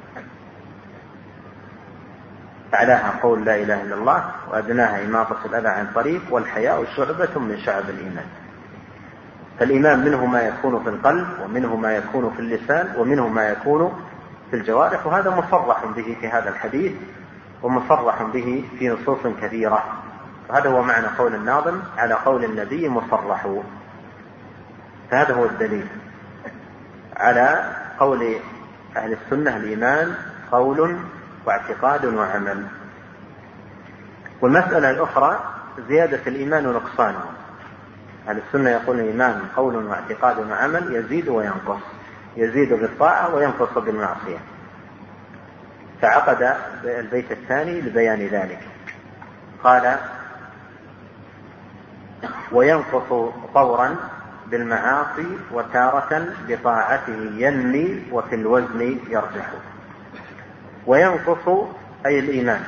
أعلاها قول لا إله إلا الله، وأدناها إماطة الأذى عن الطريق، والحياء شعبة من شعب الإيمان. فالإيمان منه ما يكون في القلب، ومنه ما يكون في اللسان، ومنه ما يكون في الجوارح، وهذا مصرح به في هذا الحديث، ومصرح به في نصوص كثيرة. وهذا هو معنى قول الناظم: على قول النبي مصرح. فهذا هو الدليل على قول أهل السنة: الإيمان قول واعتقاد وعمل. والمسألة الأخرى زيادة الإيمان ونقصانه. أهل السنة يقول الإيمان قول واعتقاد وعمل، يزيد وينقص، يزيد بالطاعة وينقص بالمعصية. فعقد البيت الثاني لبيان ذلك، قال: وينقص طورا بالمعاصي، وتارة بطاعته ينمي، وفي الوزن يرجح. وينقص أي الإيمان،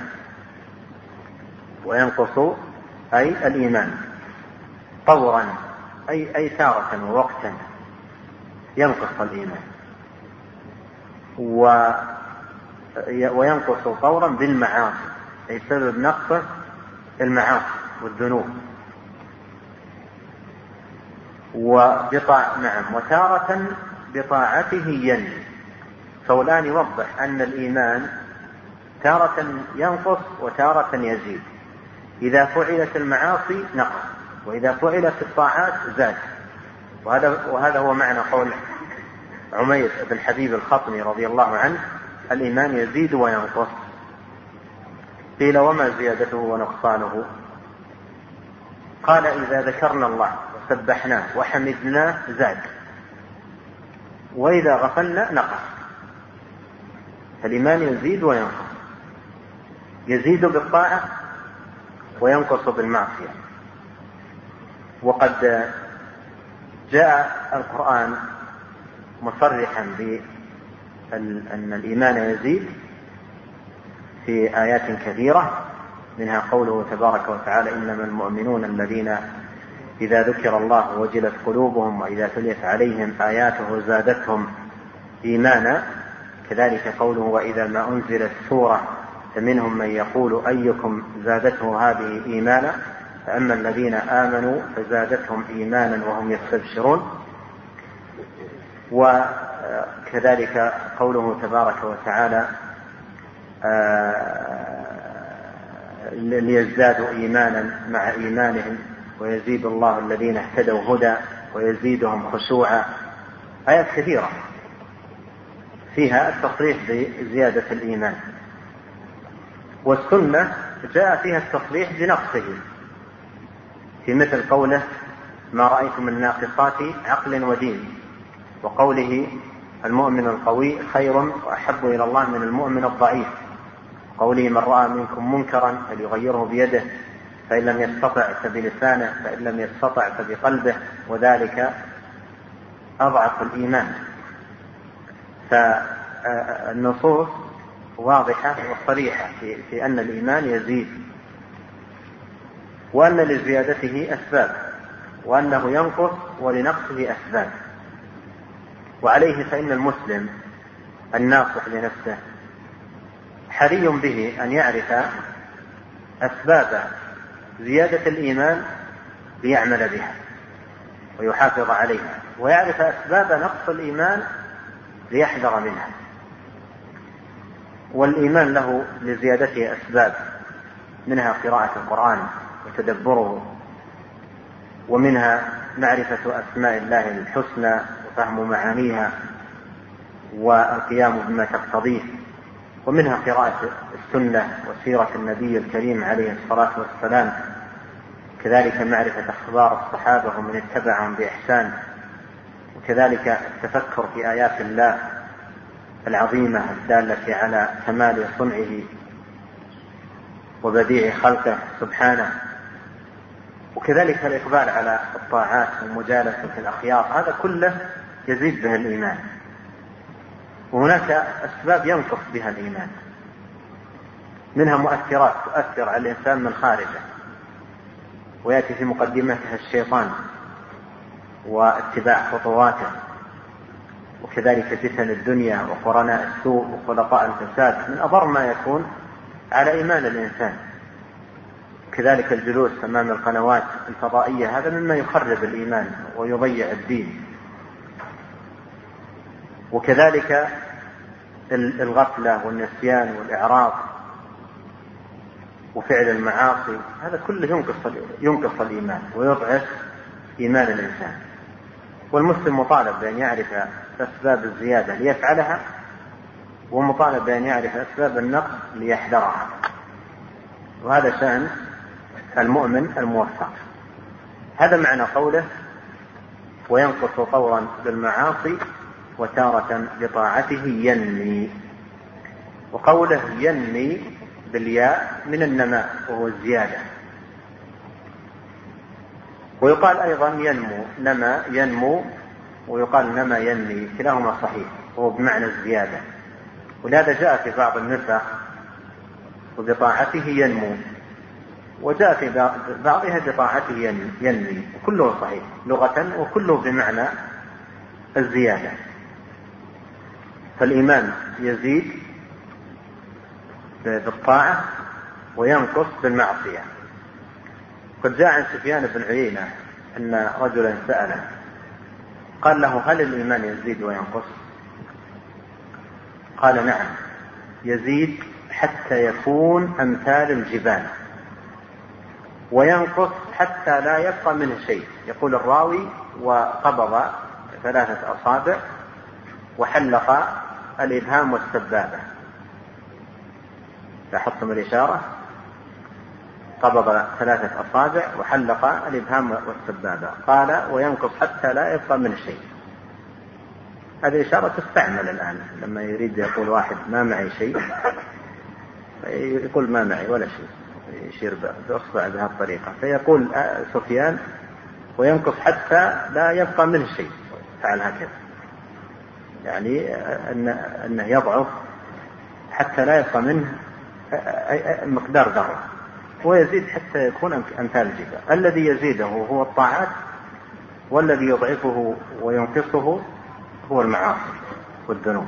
وينقص أي الإيمان طورا أي, أي تارة ووقتا ينقص الإيمان، و وينقص طورا بالمعاصي، أي سبب نقص المعاصي والذنوب. وبطاع نعم وتارة بطاعته ينمي. فولان يوضح أن الإيمان تارة ينقص وتارة يزيد. إذا فعلت المعاصي نقص، وإذا فعلت الطاعات زاد. وهذا, وهذا هو معنى قول عمير بن حبيب الخطمي رضي الله عنه: الإيمان يزيد وينقص. قيل: وما زيادته ونقصانه؟ قال: إذا ذكرنا الله وسبحناه وحمدناه زاد، وإذا غفلنا نقص. فالإيمان يزيد وينقص، يزيد بالطاعة وينقص بالمعصية. وقد جاء القرآن مصرحا بأن الإيمان يزيد في آيات كثيرة، منها قوله تبارك وتعالى: إنما المؤمنون الذين إذا ذكر الله وجلت قلوبهم وإذا تليت عليهم آياته زادتهم إيمانا. كذلك قوله: وإذا ما أنزلت سورة فمنهم من يقول أيكم زادته هذه إيمانا، فأما الذين آمنوا فزادتهم إيمانا وهم يستبشرون. وكذلك قوله تبارك وتعالى: ليزدادوا إيمانا مع إيمانهم ويزيد الله الذين اهتدوا هدى ويزيدهم خشوعا. آيات كثيرة فيها التصريح بزيادة الإيمان. والسنة جاء فيها التصريح بنقصه، في مثل قوله: ما رأيت من ناقصات عقل ودين، وقوله: المؤمن القوي خير وأحب إلى الله من المؤمن الضعيف، قوله: من رأى منكم منكرا فليغيره بيده، فإن لم يستطع فبلسانه، فإن لم يستطع فبقلبه، وذلك أضعف الإيمان. فالنصوص واضحة وصريحة في, في أن الإيمان يزيد، وأن لزيادته أسباب، وأنه ينقص ولنقصه أسباب. وعليه فإن المسلم الناصح لنفسه حري به أن يعرف أسباب زيادة الإيمان ليعمل بها ويحافظ عليها، ويعرف أسباب نقص الإيمان ليحذر منها. والإيمان له لزيادته أسباب، منها قراءة القرآن وتدبره، ومنها معرفة أسماء الله الحسنى وفهم معانيها والقيام بما تقتضيه، ومنها قراءة السنة وسيرة النبي الكريم عليه الصلاة والسلام، كذلك معرفة أخبار الصحابة ومن اتبعهم بإحسان، وكذلك التفكر في آيات الله العظيمة الدالة على كمال صنعه وبديع خلقه سبحانه، وكذلك الإقبال على الطاعات ومجالسة الأخيار. هذا كله يزيد به الإيمان. وهناك أسباب ينقص بها الإيمان، منها مؤثرات تؤثر على الإنسان من خارجه، ويأتي في مقدمتها الشيطان واتباع خطواته، وكذلك فتن الدنيا وقرناء السوء وخلقاء الفساد من أضر ما يكون على إيمان الإنسان. كذلك الجلوس أمام القنوات الفضائية، هذا مما يخرب الإيمان ويضيع الدين. وكذلك الغفلة والنسيان والإعراض وفعل المعاصي، هذا كله ينقص ينقص الإيمان ويضعف إيمان الإنسان. والمسلم مطالب بأن يعرف أسباب الزيادة ليفعلها، ومطالب بأن يعرف أسباب النقص ليحذرها. وهذا شأن المؤمن الموفق. هذا معنى قوله وينقص طورا بالمعاصي وتارة بطاعته ينمي. وقوله ينمي بالياء من النماء وهو الزيادة. ويقال أيضا ينمو، نما ينمو، ويقال نما ينمي، كلاهما صحيح وهو بمعنى الزيادة. ولهذا جاء في بعض النسخ وبطاعته ينمو، وجاء في بعضها بطاعته ينمي، وكله صحيح لغة وكله بمعنى الزيادة. فالإيمان يزيد بالطاعة وينقص بالمعصية. قد جاء عن سفيان بن عيينة أن رجلا سأله قال له هل الإيمان يزيد وينقص؟ قال نعم، يزيد حتى يكون أمثال الجبال، وينقص حتى لا يبقى منه شيء. يقول الراوي وقبض ثلاثة أصابع وحلق الإبهام والسبابة. لاحظتم الإشارة؟ قبض ثلاثة أصابع وحلق الإبهام والسبابة. قال وينقص حتى لا يبقى منه شيء. هذه إشارة تستعمل الآن لما يريد يقول واحد ما معي شيء، يقول ما معي ولا شيء، يشير بأصبع بهذه الطريقة. فيقول سفيان وينقص حتى لا يبقى منه شيء، فعل هكذا، يعني أن أنه يضعف حتى لا يبقى منه مقدار ذرة، ويزيد حتى يكون أمثال الجبال. الذي يزيده هو الطاعات، والذي يضعفه وينقصه هو المعاصي والذنوب.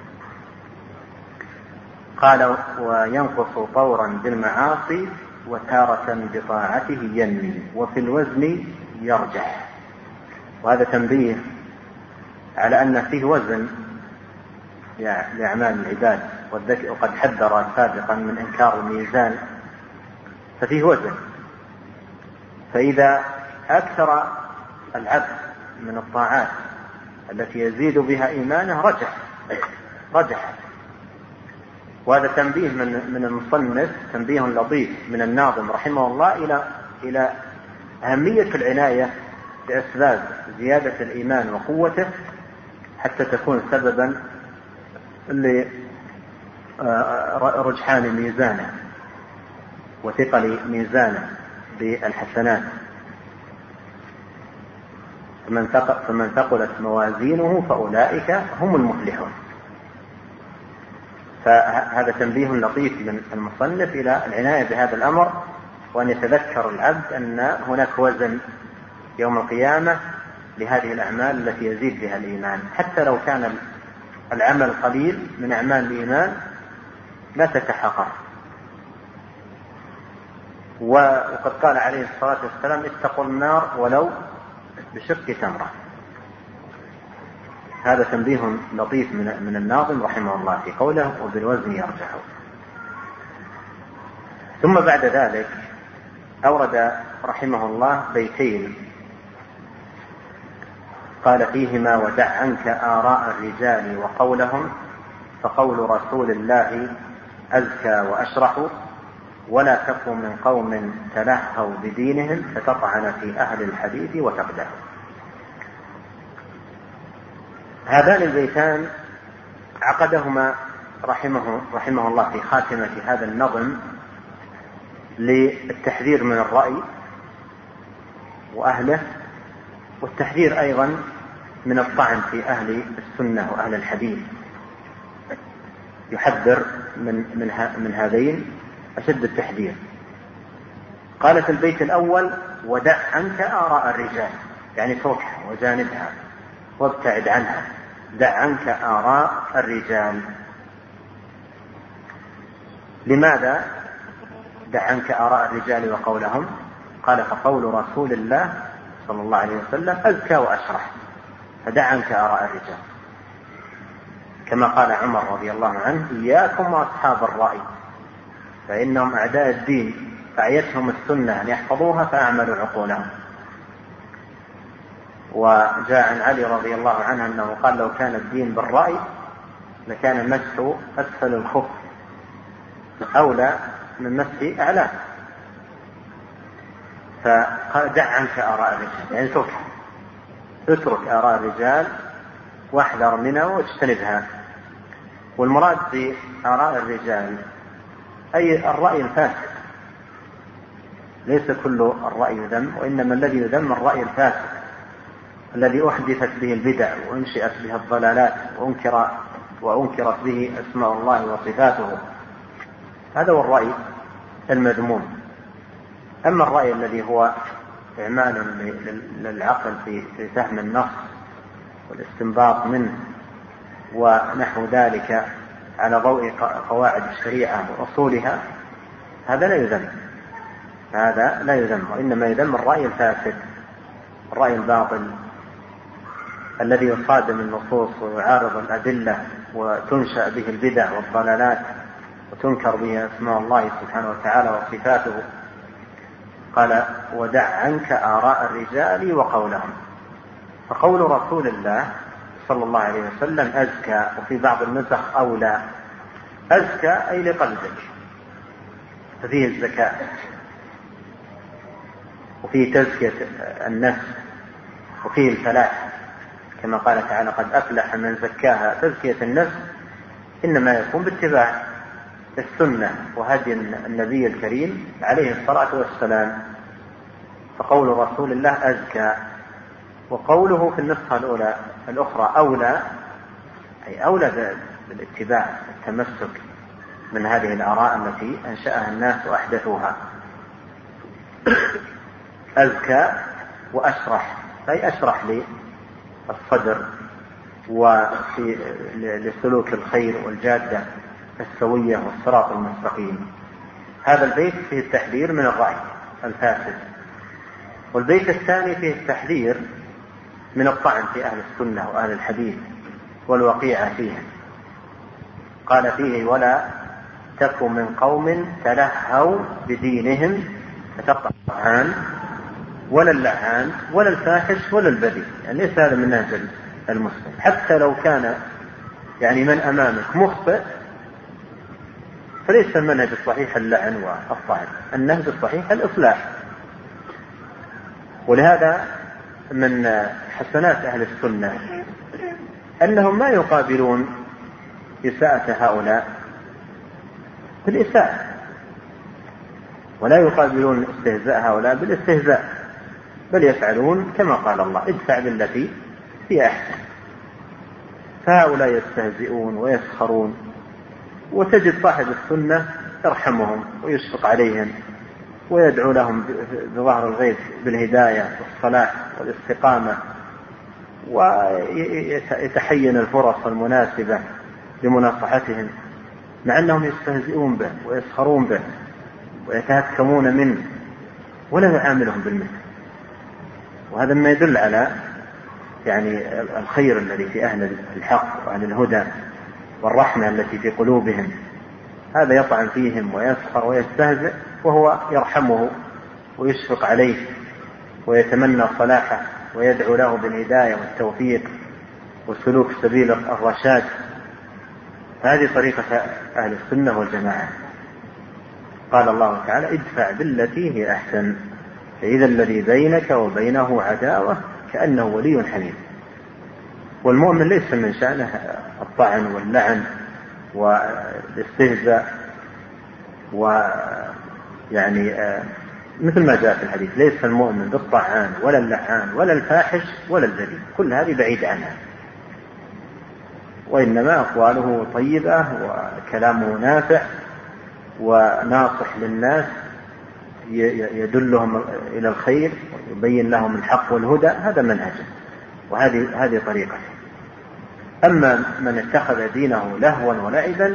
قال وينقص طورا بالمعاصي وتارة بطاعته ينمي، وفي الوزن يرجح. وهذا تنبيه على أن فيه وزن لأعمال العباد، وقد حذر سابقا من إنكار الميزان، ففيه وزن. فإذا أكثر العبد من الطاعات التي يزيد بها إيمانه رجح رجح وهذا تنبيه من من المصنف، تنبيه لطيف من الناظم رحمه الله إلى إلى أهمية العناية بأسباب زيادة الإيمان وقوته، حتى تكون سببا لرجحان ميزانه وثقل ميزانه بالحسنات. فمن ثقلت موازينه فأولئك هم المفلحون. فهذا تنبيه لطيف من المصنف إلى العناية بهذا الأمر، وأن يتذكر العبد أن هناك وزن يوم القيامة لهذه الأعمال التي يزيد بها الإيمان، حتى لو كان العمل قليل من أعمال الإيمان لا تتحقر. وقد قال عليه الصلاة والسلام: اتقوا النار ولو بشق تمرة. هذا تنبيه لطيف من الناظم رحمه الله في قوله: وبالوزن يرجح. ثم بعد ذلك أورد رحمه الله بيتين قال فيهما: ودع عنك آراء الرجال وقولهم، فقول رسول الله أزكى وأشرح، ولا تكن من قوم تلهوا بدينهم فتطعن في أهل الحديث وتقدح. هذان البيتان عقدهما رحمه, رحمه الله في خاتمة هذا النظم للتحذير من الرأي وأهله، والتحذير أيضا من الطعن في أهل السنة وأهل الحديث. يحذر من, من, من هذين أشد التحذير. قال في البيت الأول: ودع عنك آراء الرجال، يعني اتركها وجانبها وابتعد عنها. دع عنك آراء الرجال. لماذا دع عنك آراء الرجال وقولهم؟ قال: فقول رسول الله صلى الله عليه وسلم أزكى وأشرح، فدع عنك آراء الرجال، كما قال عمر رضي الله عنه: إياكم وأصحاب الرأي فإنهم أعداء الدين، فأعيتهم السنة أن يحفظوها فأعملوا عقولهم. وجاء عن علي رضي الله عنه أنه قال: لو كان الدين بالرأي لكان المسح أسفل الخف أولى من مسح أعلاه. فقال: دع عنك آراء الرجال، يعني اترك اترك آراء الرجال واحذر منها واجتنبها. والمراد بآراء الرجال أي الرأي الفاسد، ليس كل الرأي يذم، وإنما الذي يذم الرأي الفاسد الذي أحدثت به البدع وأنشئت به الضلالات وأنكر وأنكرت به أسماء الله وصفاته. هذا هو الرأي المذموم. أما الرأي الذي هو إعمال للعقل في فهم النص والاستنباط منه ونحو ذلك على ضوء قواعد الشريعة وأصولها، هذا لا يذم، هذا لا يذم، وإنما يذم الرأي الفاسد، الرأي الباطل الذي يصادم النصوص ويعارض الأدلة وتنشأ به البدع والضلالات وتنكر به أسماء الله سبحانه وتعالى وصفاته. قال: ودع عنك آراء الرجال وقولهم، فقول رسول الله صلى الله عليه وسلم أزكى، وفي بعض النسخ أولى. أزكى أي لقلبك، ففيه الزكاة وفيه تزكية النفس وفيه الفلاح، كما قال تعالى: قد أفلح من زكاها. تزكية النفس إنما يكون باتباع السنة وهدي النبي الكريم عليه الصلاة والسلام. فقول رسول الله أزكى، وقوله في النسخة الأولى الأخرى أولى، أي أولى بالاتباع التمسك من هذه الآراء التي أنشأها الناس وأحدثوها. أزكى وأشرح، أي أشرح للصدر وفي لسلوك الخير والجادة السوية والصراط المستقيم. هذا البيت فيه التحذير من الرأي الفاسد. والبيت الثاني فيه التحذير من الطعن في أهل السنة وأهل الحديث والوقيعة فيهم. قال فيه: ولا تكن من قوم تلهوا بدينهم فتطعن، ولا اللعان ولا الفاحش ولا البذيء، يعني ليس هذا من نهج المسلم. حتى لو كان يعني من أمامك مخطئ فليس المنهج الصحيح اللعن والطعن، النهج الصحيح الإصلاح. ولهذا من حسنات أهل السنة أنهم ما يقابلون إساءة هؤلاء بالإساءة، ولا يقابلون استهزاء هؤلاء بالاستهزاء، بل يفعلون كما قال الله: ادفع بالتي هي أحسن. فهؤلاء يستهزئون ويسخرون وتجد صاحب السنة يرحمهم ويشفق عليهم ويدعو لهم بظهر الغيب بالهداية والصلاح والاستقامة، ويتحين الفرص المناسبة لمناصحتهم، مع أنهم يستهزئون به ويسخرون به ويتهكمون منه ولا يعاملهم بالمثل. وهذا ما يدل على يعني الخير الذي في أهل الحق وأهل الهدى والرحمة التي في قلوبهم. هذا يطعن فيهم ويسخر ويستهزئ وهو يرحمه ويشفق عليه ويتمنى صلاحه ويدعو له بالهداية والتوفيق وسلوك سبيل الرشاد. هذه طريقة أهل السنة والجماعة. قال الله تعالى: ادفع بالتي هي أحسن فإذا الذي بينك وبينه عداوة كأنه ولي حميم. والمؤمن ليس من شأنه الطعن واللعن والاستهزاء، ويعني مثل ما جاء في الحديث: ليس المؤمن بالطعان ولا اللعان ولا الفاحش ولا الذليل، كل هذه بعيد عنها، وإنما أقواله طيبة وكلامه نافع وناصح للناس يدلهم إلى الخير ويبين لهم الحق والهدى. هذا منهجه وهذه هذه طريقته. أما من اتخذ دينه لهوا ولعبا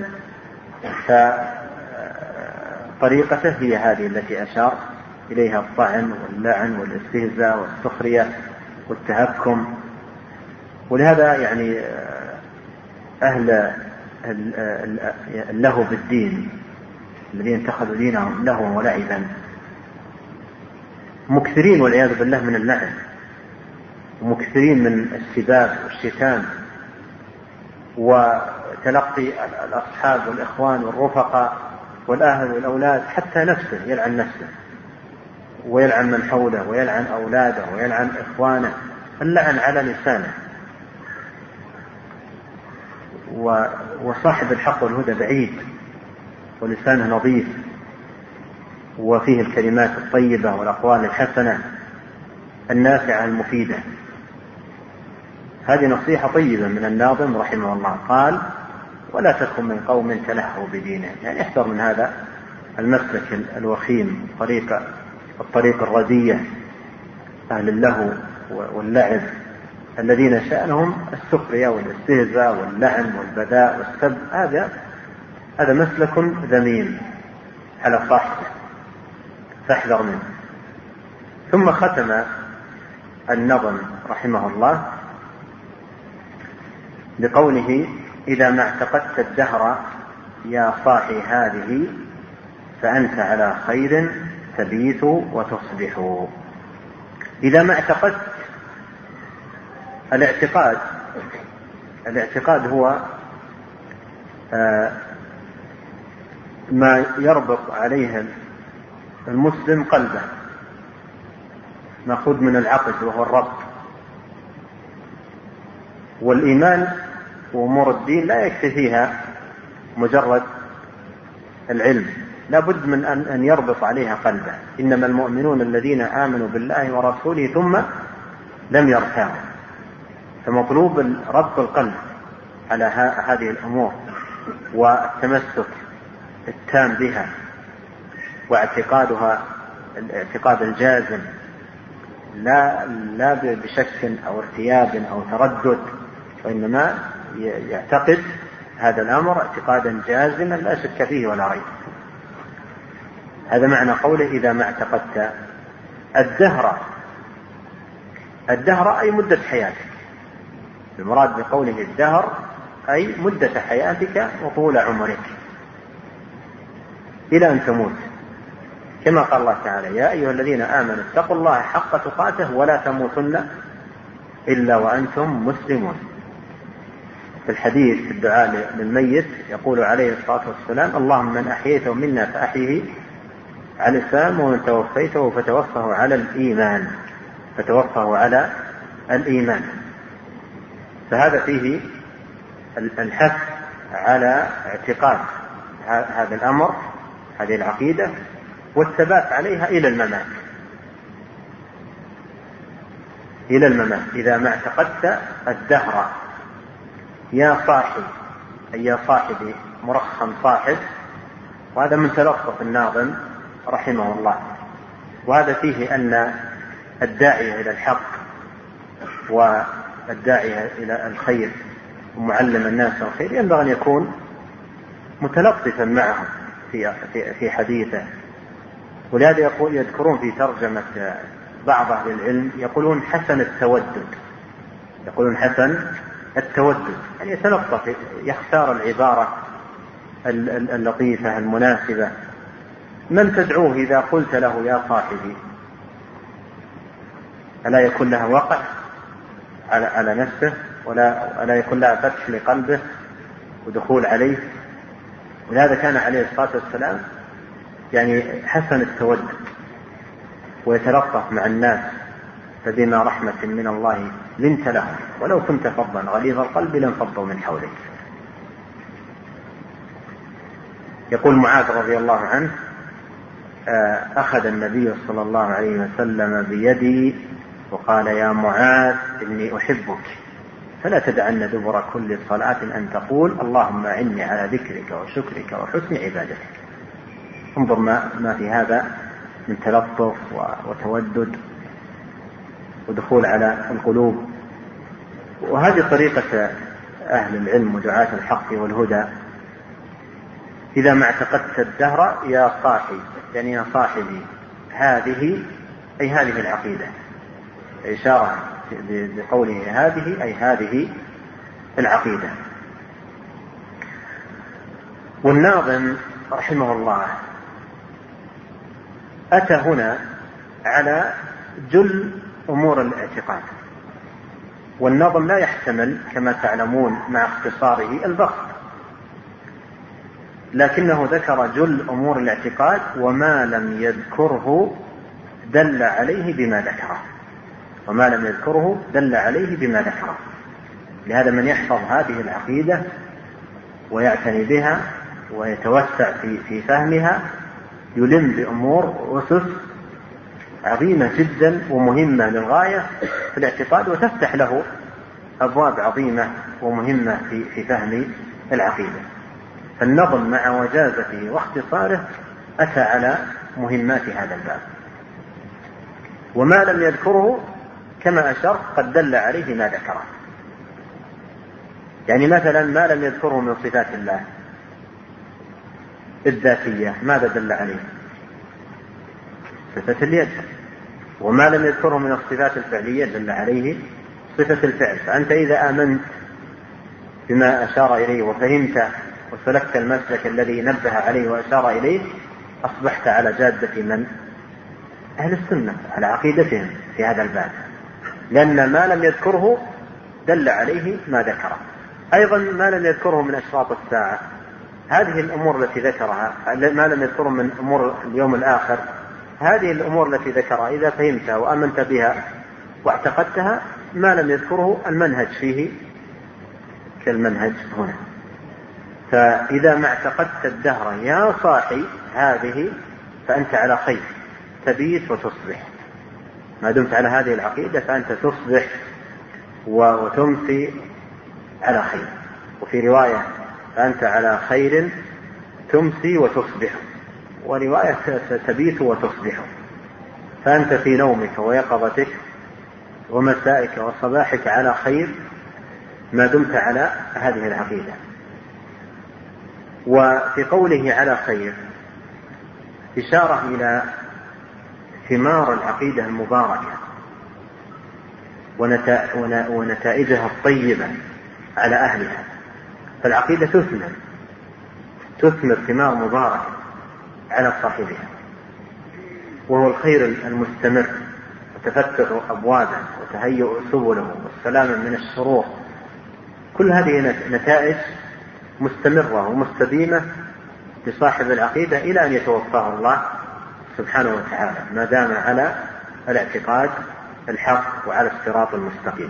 فطريقته هي هذه التي أشار إليها: الطعن واللعن والاستهزاء والسخرية والتهكم. ولهذا يعني أهل اللهو بالدين الذين اتخذوا دينهم لهوا ولعبا مكثرين والعياذ بالله من اللعن، ومكثرين من السباب والشتام وتلقي الأصحاب والإخوان والرفقاء والأهل والأولاد، حتى نفسه يلعن نفسه ويلعن من حوله ويلعن أولاده ويلعن إخوانه. اللعن على لسانه. وصاحب الحق والهدى بعيد ولسانه نظيف وفيه الكلمات الطيبة والأقوال الحسنة النافعة المفيدة. هذه نصيحة طيبة من الناظم رحمه الله. قال: ولا تكن من قوم تلهوا بدينه. يعني احذر من هذا المسلك الوخيم، طريق الطريق الردية، أهل اللهو واللعب الذين شأنهم السخرية والاستهزاء واللعن والبذاء والسب. هذا هذا مسلك ذميم على صاحبه، فاحذر منه. ثم ختم النظم رحمه الله بقوله: إذا ما اعتقدت الدهر يا صاحي هذه فأنت على خير تبيت وتصبح. إذا ما اعتقدت، الاعتقاد الاعتقاد هو آه ما يربط عليه المسلم قلبه، مأخوذ من العقد وهو الربط. والإيمان وأمور الدين لا يكفي فيها مجرد العلم، لا بد من أن يربط عليها قلبه. إنما المؤمنون الذين آمنوا بالله ورسوله ثم لم يرتابوا. فمطلوب ربط القلب على هذه الأمور والتمسك التام بها واعتقادها الاعتقاد الجازم، لا لا بشك أو ارتياب أو تردد، وإنما يعتقد هذا الأمر اعتقادا جازما لا شك فيه ولا ريب. هذا معنى قوله: إذا ما اعتقدت الدهر. الدهر أي مدة حياتك. المراد بقوله الدهر أي مدة حياتك وطول عمرك إلى أن تموت، كما قال الله تعالى: يا أيها الذين آمنوا اتقوا الله حق تقاته ولا تموتن إلا وأنتم مسلمون. في الحديث في الدعاء للميت يقول عليه الصلاة والسلام: اللهم من أحييته منا فأحيه على الإسلام ومن توفيته فتوفه على الإيمان فتوفه على الإيمان. فهذا فيه الحث على اعتقاد هذا الأمر، هذه العقيدة، والثبات عليها إلى الممات إلى الممات. إذا ما اعتقدت الدهر يا صاحي، أي يا صاحبي مرخم صاحب، وهذا من تلطف الناظم رحمه الله. وهذا فيه أن الداعية إلى الحق والداعية إلى الخير ومعلم الناس الخير ينبغي أن يكون متلطفا معهم في في حديثه. ولهذا يقول يذكرون في ترجمة بعض أهل العلم يقولون حسن التودد، يقولون حسن التودد يعني يتلطف، يختار العبارة اللطيفة المناسبة. من تدعوه إذا قلت له يا صاحبي ألا يكون لها وقع على على نفسه ولا ألا يكون لها فتح لقلبه ودخول عليه. ولهذا كان عليه الصلاة والسلام يعني حسن التودد ويتلطف مع الناس، فبما رحمة من الله لنت لهم ولو كنت فظا غليظ القلب لانفضوا من حولك. يقول معاذ رضي الله عنه أخذ النبي صلى الله عليه وسلم بيدي وقال يا معاذ إني أحبك فلا تدعن دبر كل صلاة أن تقول اللهم أعني على ذكرك وشكرك وحسن عبادتك. انظر ما, ما في هذا من تلطف وتودد ودخول على القلوب. وهذه طريقة أهل العلم ودعاة الحق والهدى. إذا ما اعتقدت الدهر يا صاحي يعني يا صاحبي هذه أي هذه العقيدة، إشارة بقوله هذه أي هذه العقيدة. والناظم رحمه الله أتى هنا على جل أمور الاعتقاد، والنظم لا يحتمل كما تعلمون مع اختصاره البسط، لكنه ذكر جل أمور الاعتقاد وما لم يذكره دل عليه بما ذكره، وما لم يذكره دل عليه بما ذكره. لهذا من يحفظ هذه العقيدة ويعتني بها ويتوسع في, في فهمها يلم بأمور أسس عظيمة جدا ومهمة للغاية في الاعتقاد، وتفتح له أبواب عظيمة ومهمة في, في فهم العقيدة. فالنظم مع وجازته واختصاره أتى على مهمات هذا الباب. وما لم يذكره كما أشرت قد دل عليه ما ذكره. يعني مثلا ما لم يذكره من صفات الله الذاتية ماذا دل عليه؟ صفة اليد. وما لم يذكره من الصفات الفعلية دل عليه صفة الفعل. فأنت إذا آمنت بما أشار إليه وفهمت وسلكت المسلك الذي نبه عليه وأشار إليه أصبحت على جادة من؟ أهل السنة، على عقيدتهم في هذا الباب، لأن ما لم يذكره دل عليه ما ذكره. أيضا ما لم يذكره من أشراط الساعة، هذه الأمور التي ذكرها، ما لم يذكره من أمور اليوم الآخر، هذه الأمور التي ذكرها إذا فهمتها وأمنت بها واعتقدتها ما لم يذكره المنهج فيه كالمنهج هنا. فإذا ما اعتقدت الدهر يا صاحي هذه فأنت على خير، تبيت وتصبح. ما دمت على هذه العقيدة فأنت تصبح وتمسي على خير. وفي رواية فأنت على خير تمسي وتصبح، ورواية تبيت وتصبح. فأنت في نومك ويقظتك ومسائك وصباحك على خير ما دمت على هذه العقيدة. وفي قوله على خير إشارة إلى ثمار العقيدة المباركة ونتائجها الطيبة على أهلها. فالعقيدة تثمر تثمر ثمار مباركة على صاحبها، وهو الخير المستمر وتفتح أبوابه وتهيئ سبله والسلام من الشرور. كل هذه نتائج مستمرة ومستديمة لصاحب العقيدة إلى أن يتوفاه الله سبحانه وتعالى ما دام على الاعتقاد الحق وعلى الصراط المستقيم.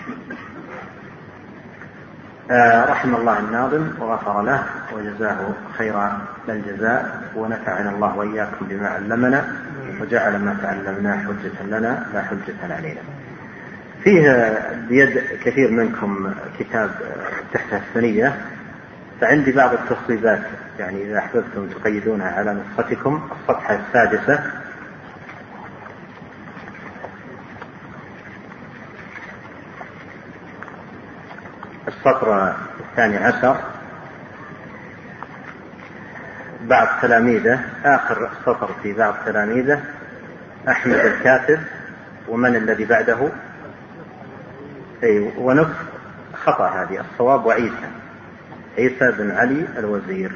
آه رحم الله الناظم وغفر له وجزاه خير الجزاء، ونفعنا الله وإياكم بما علمنا وجعل ما تعلمناه حجة لنا لا حجة علينا. فيه بيد كثير منكم كتاب تحت الثنية فعندي بعض التصويبات، يعني إذا أحببتم تقيدونها على نسختكم. الصفحة السادسة، السطر الثاني عشر، بعض تلاميذه، آخر سطر في بعض تلاميذه، أحمد الكاتب، ومن الذي بعده؟ أي ونصف خطأ هذه، الصواب وعيسى، عيسى بن علي الوزير،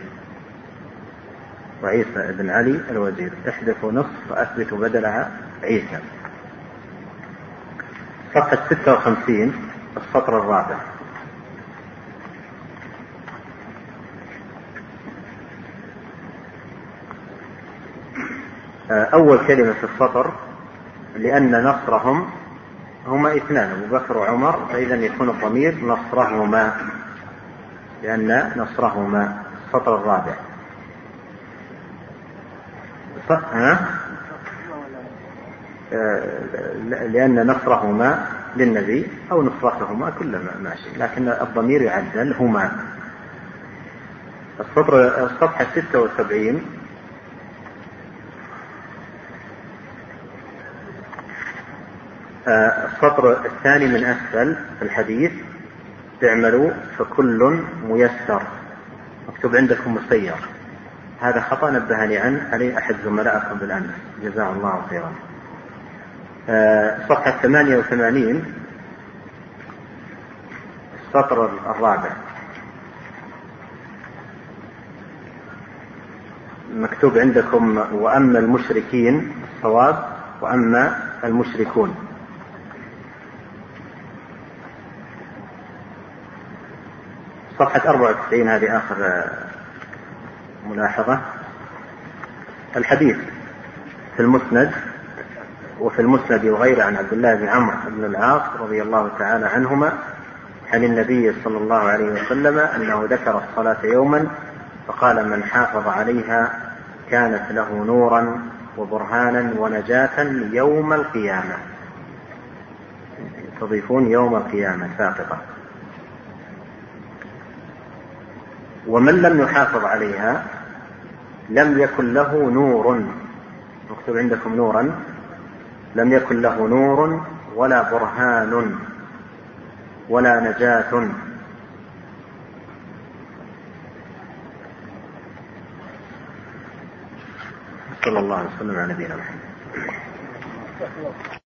وعيسى بن علي الوزير، احذفوا نصف وأثبتوا بدلها عيسى. صفحة ستة وخمسين، السطر الرابع، أول كلمة في السطر، لأن نصرهم هما اثنان، أبو بكر وعمر، فإذا يكون الضمير نصرهما، لأن نصرهما. السطر الرابع، لأن نصرهما للنبي أو نصرتهما كلما ماشي، لكن الضمير يعدل هما. السطر الصفحة ستة وسبعين، السطر الثاني من أسفل في الحديث، تعملوا فكل ميسر، مكتوب عندكم مسير، هذا خطأ نبهني عنه عليه أحد زملائكم بالأمس، جزاه الله خيرا. صفحة ثمانية وثمانين، السطر الرابع، مكتوب عندكم وأما المشركين، الصواب وأما المشركون. صفحة أربعة وتسعين، هذه آخر ملاحظة. الحديث في المسند وفي المسند وغيره عن عبد الله بن عمرو بن العاص رضي الله تعالى عنهما عن النبي صلى الله عليه وسلم أنه ذكر الصلاة يوما فقال من حافظ عليها كانت له نورا وبرهانا ونجاة يوم القيامة. تضيفون يوم القيامة ساقطة. ومن لم يحافظ عليها لم يكن له نور، مكتوب عندكم نورا، لم يكن له نور ولا برهان ولا نجاة. صلى الله عليه وسلم على نبينا محمد.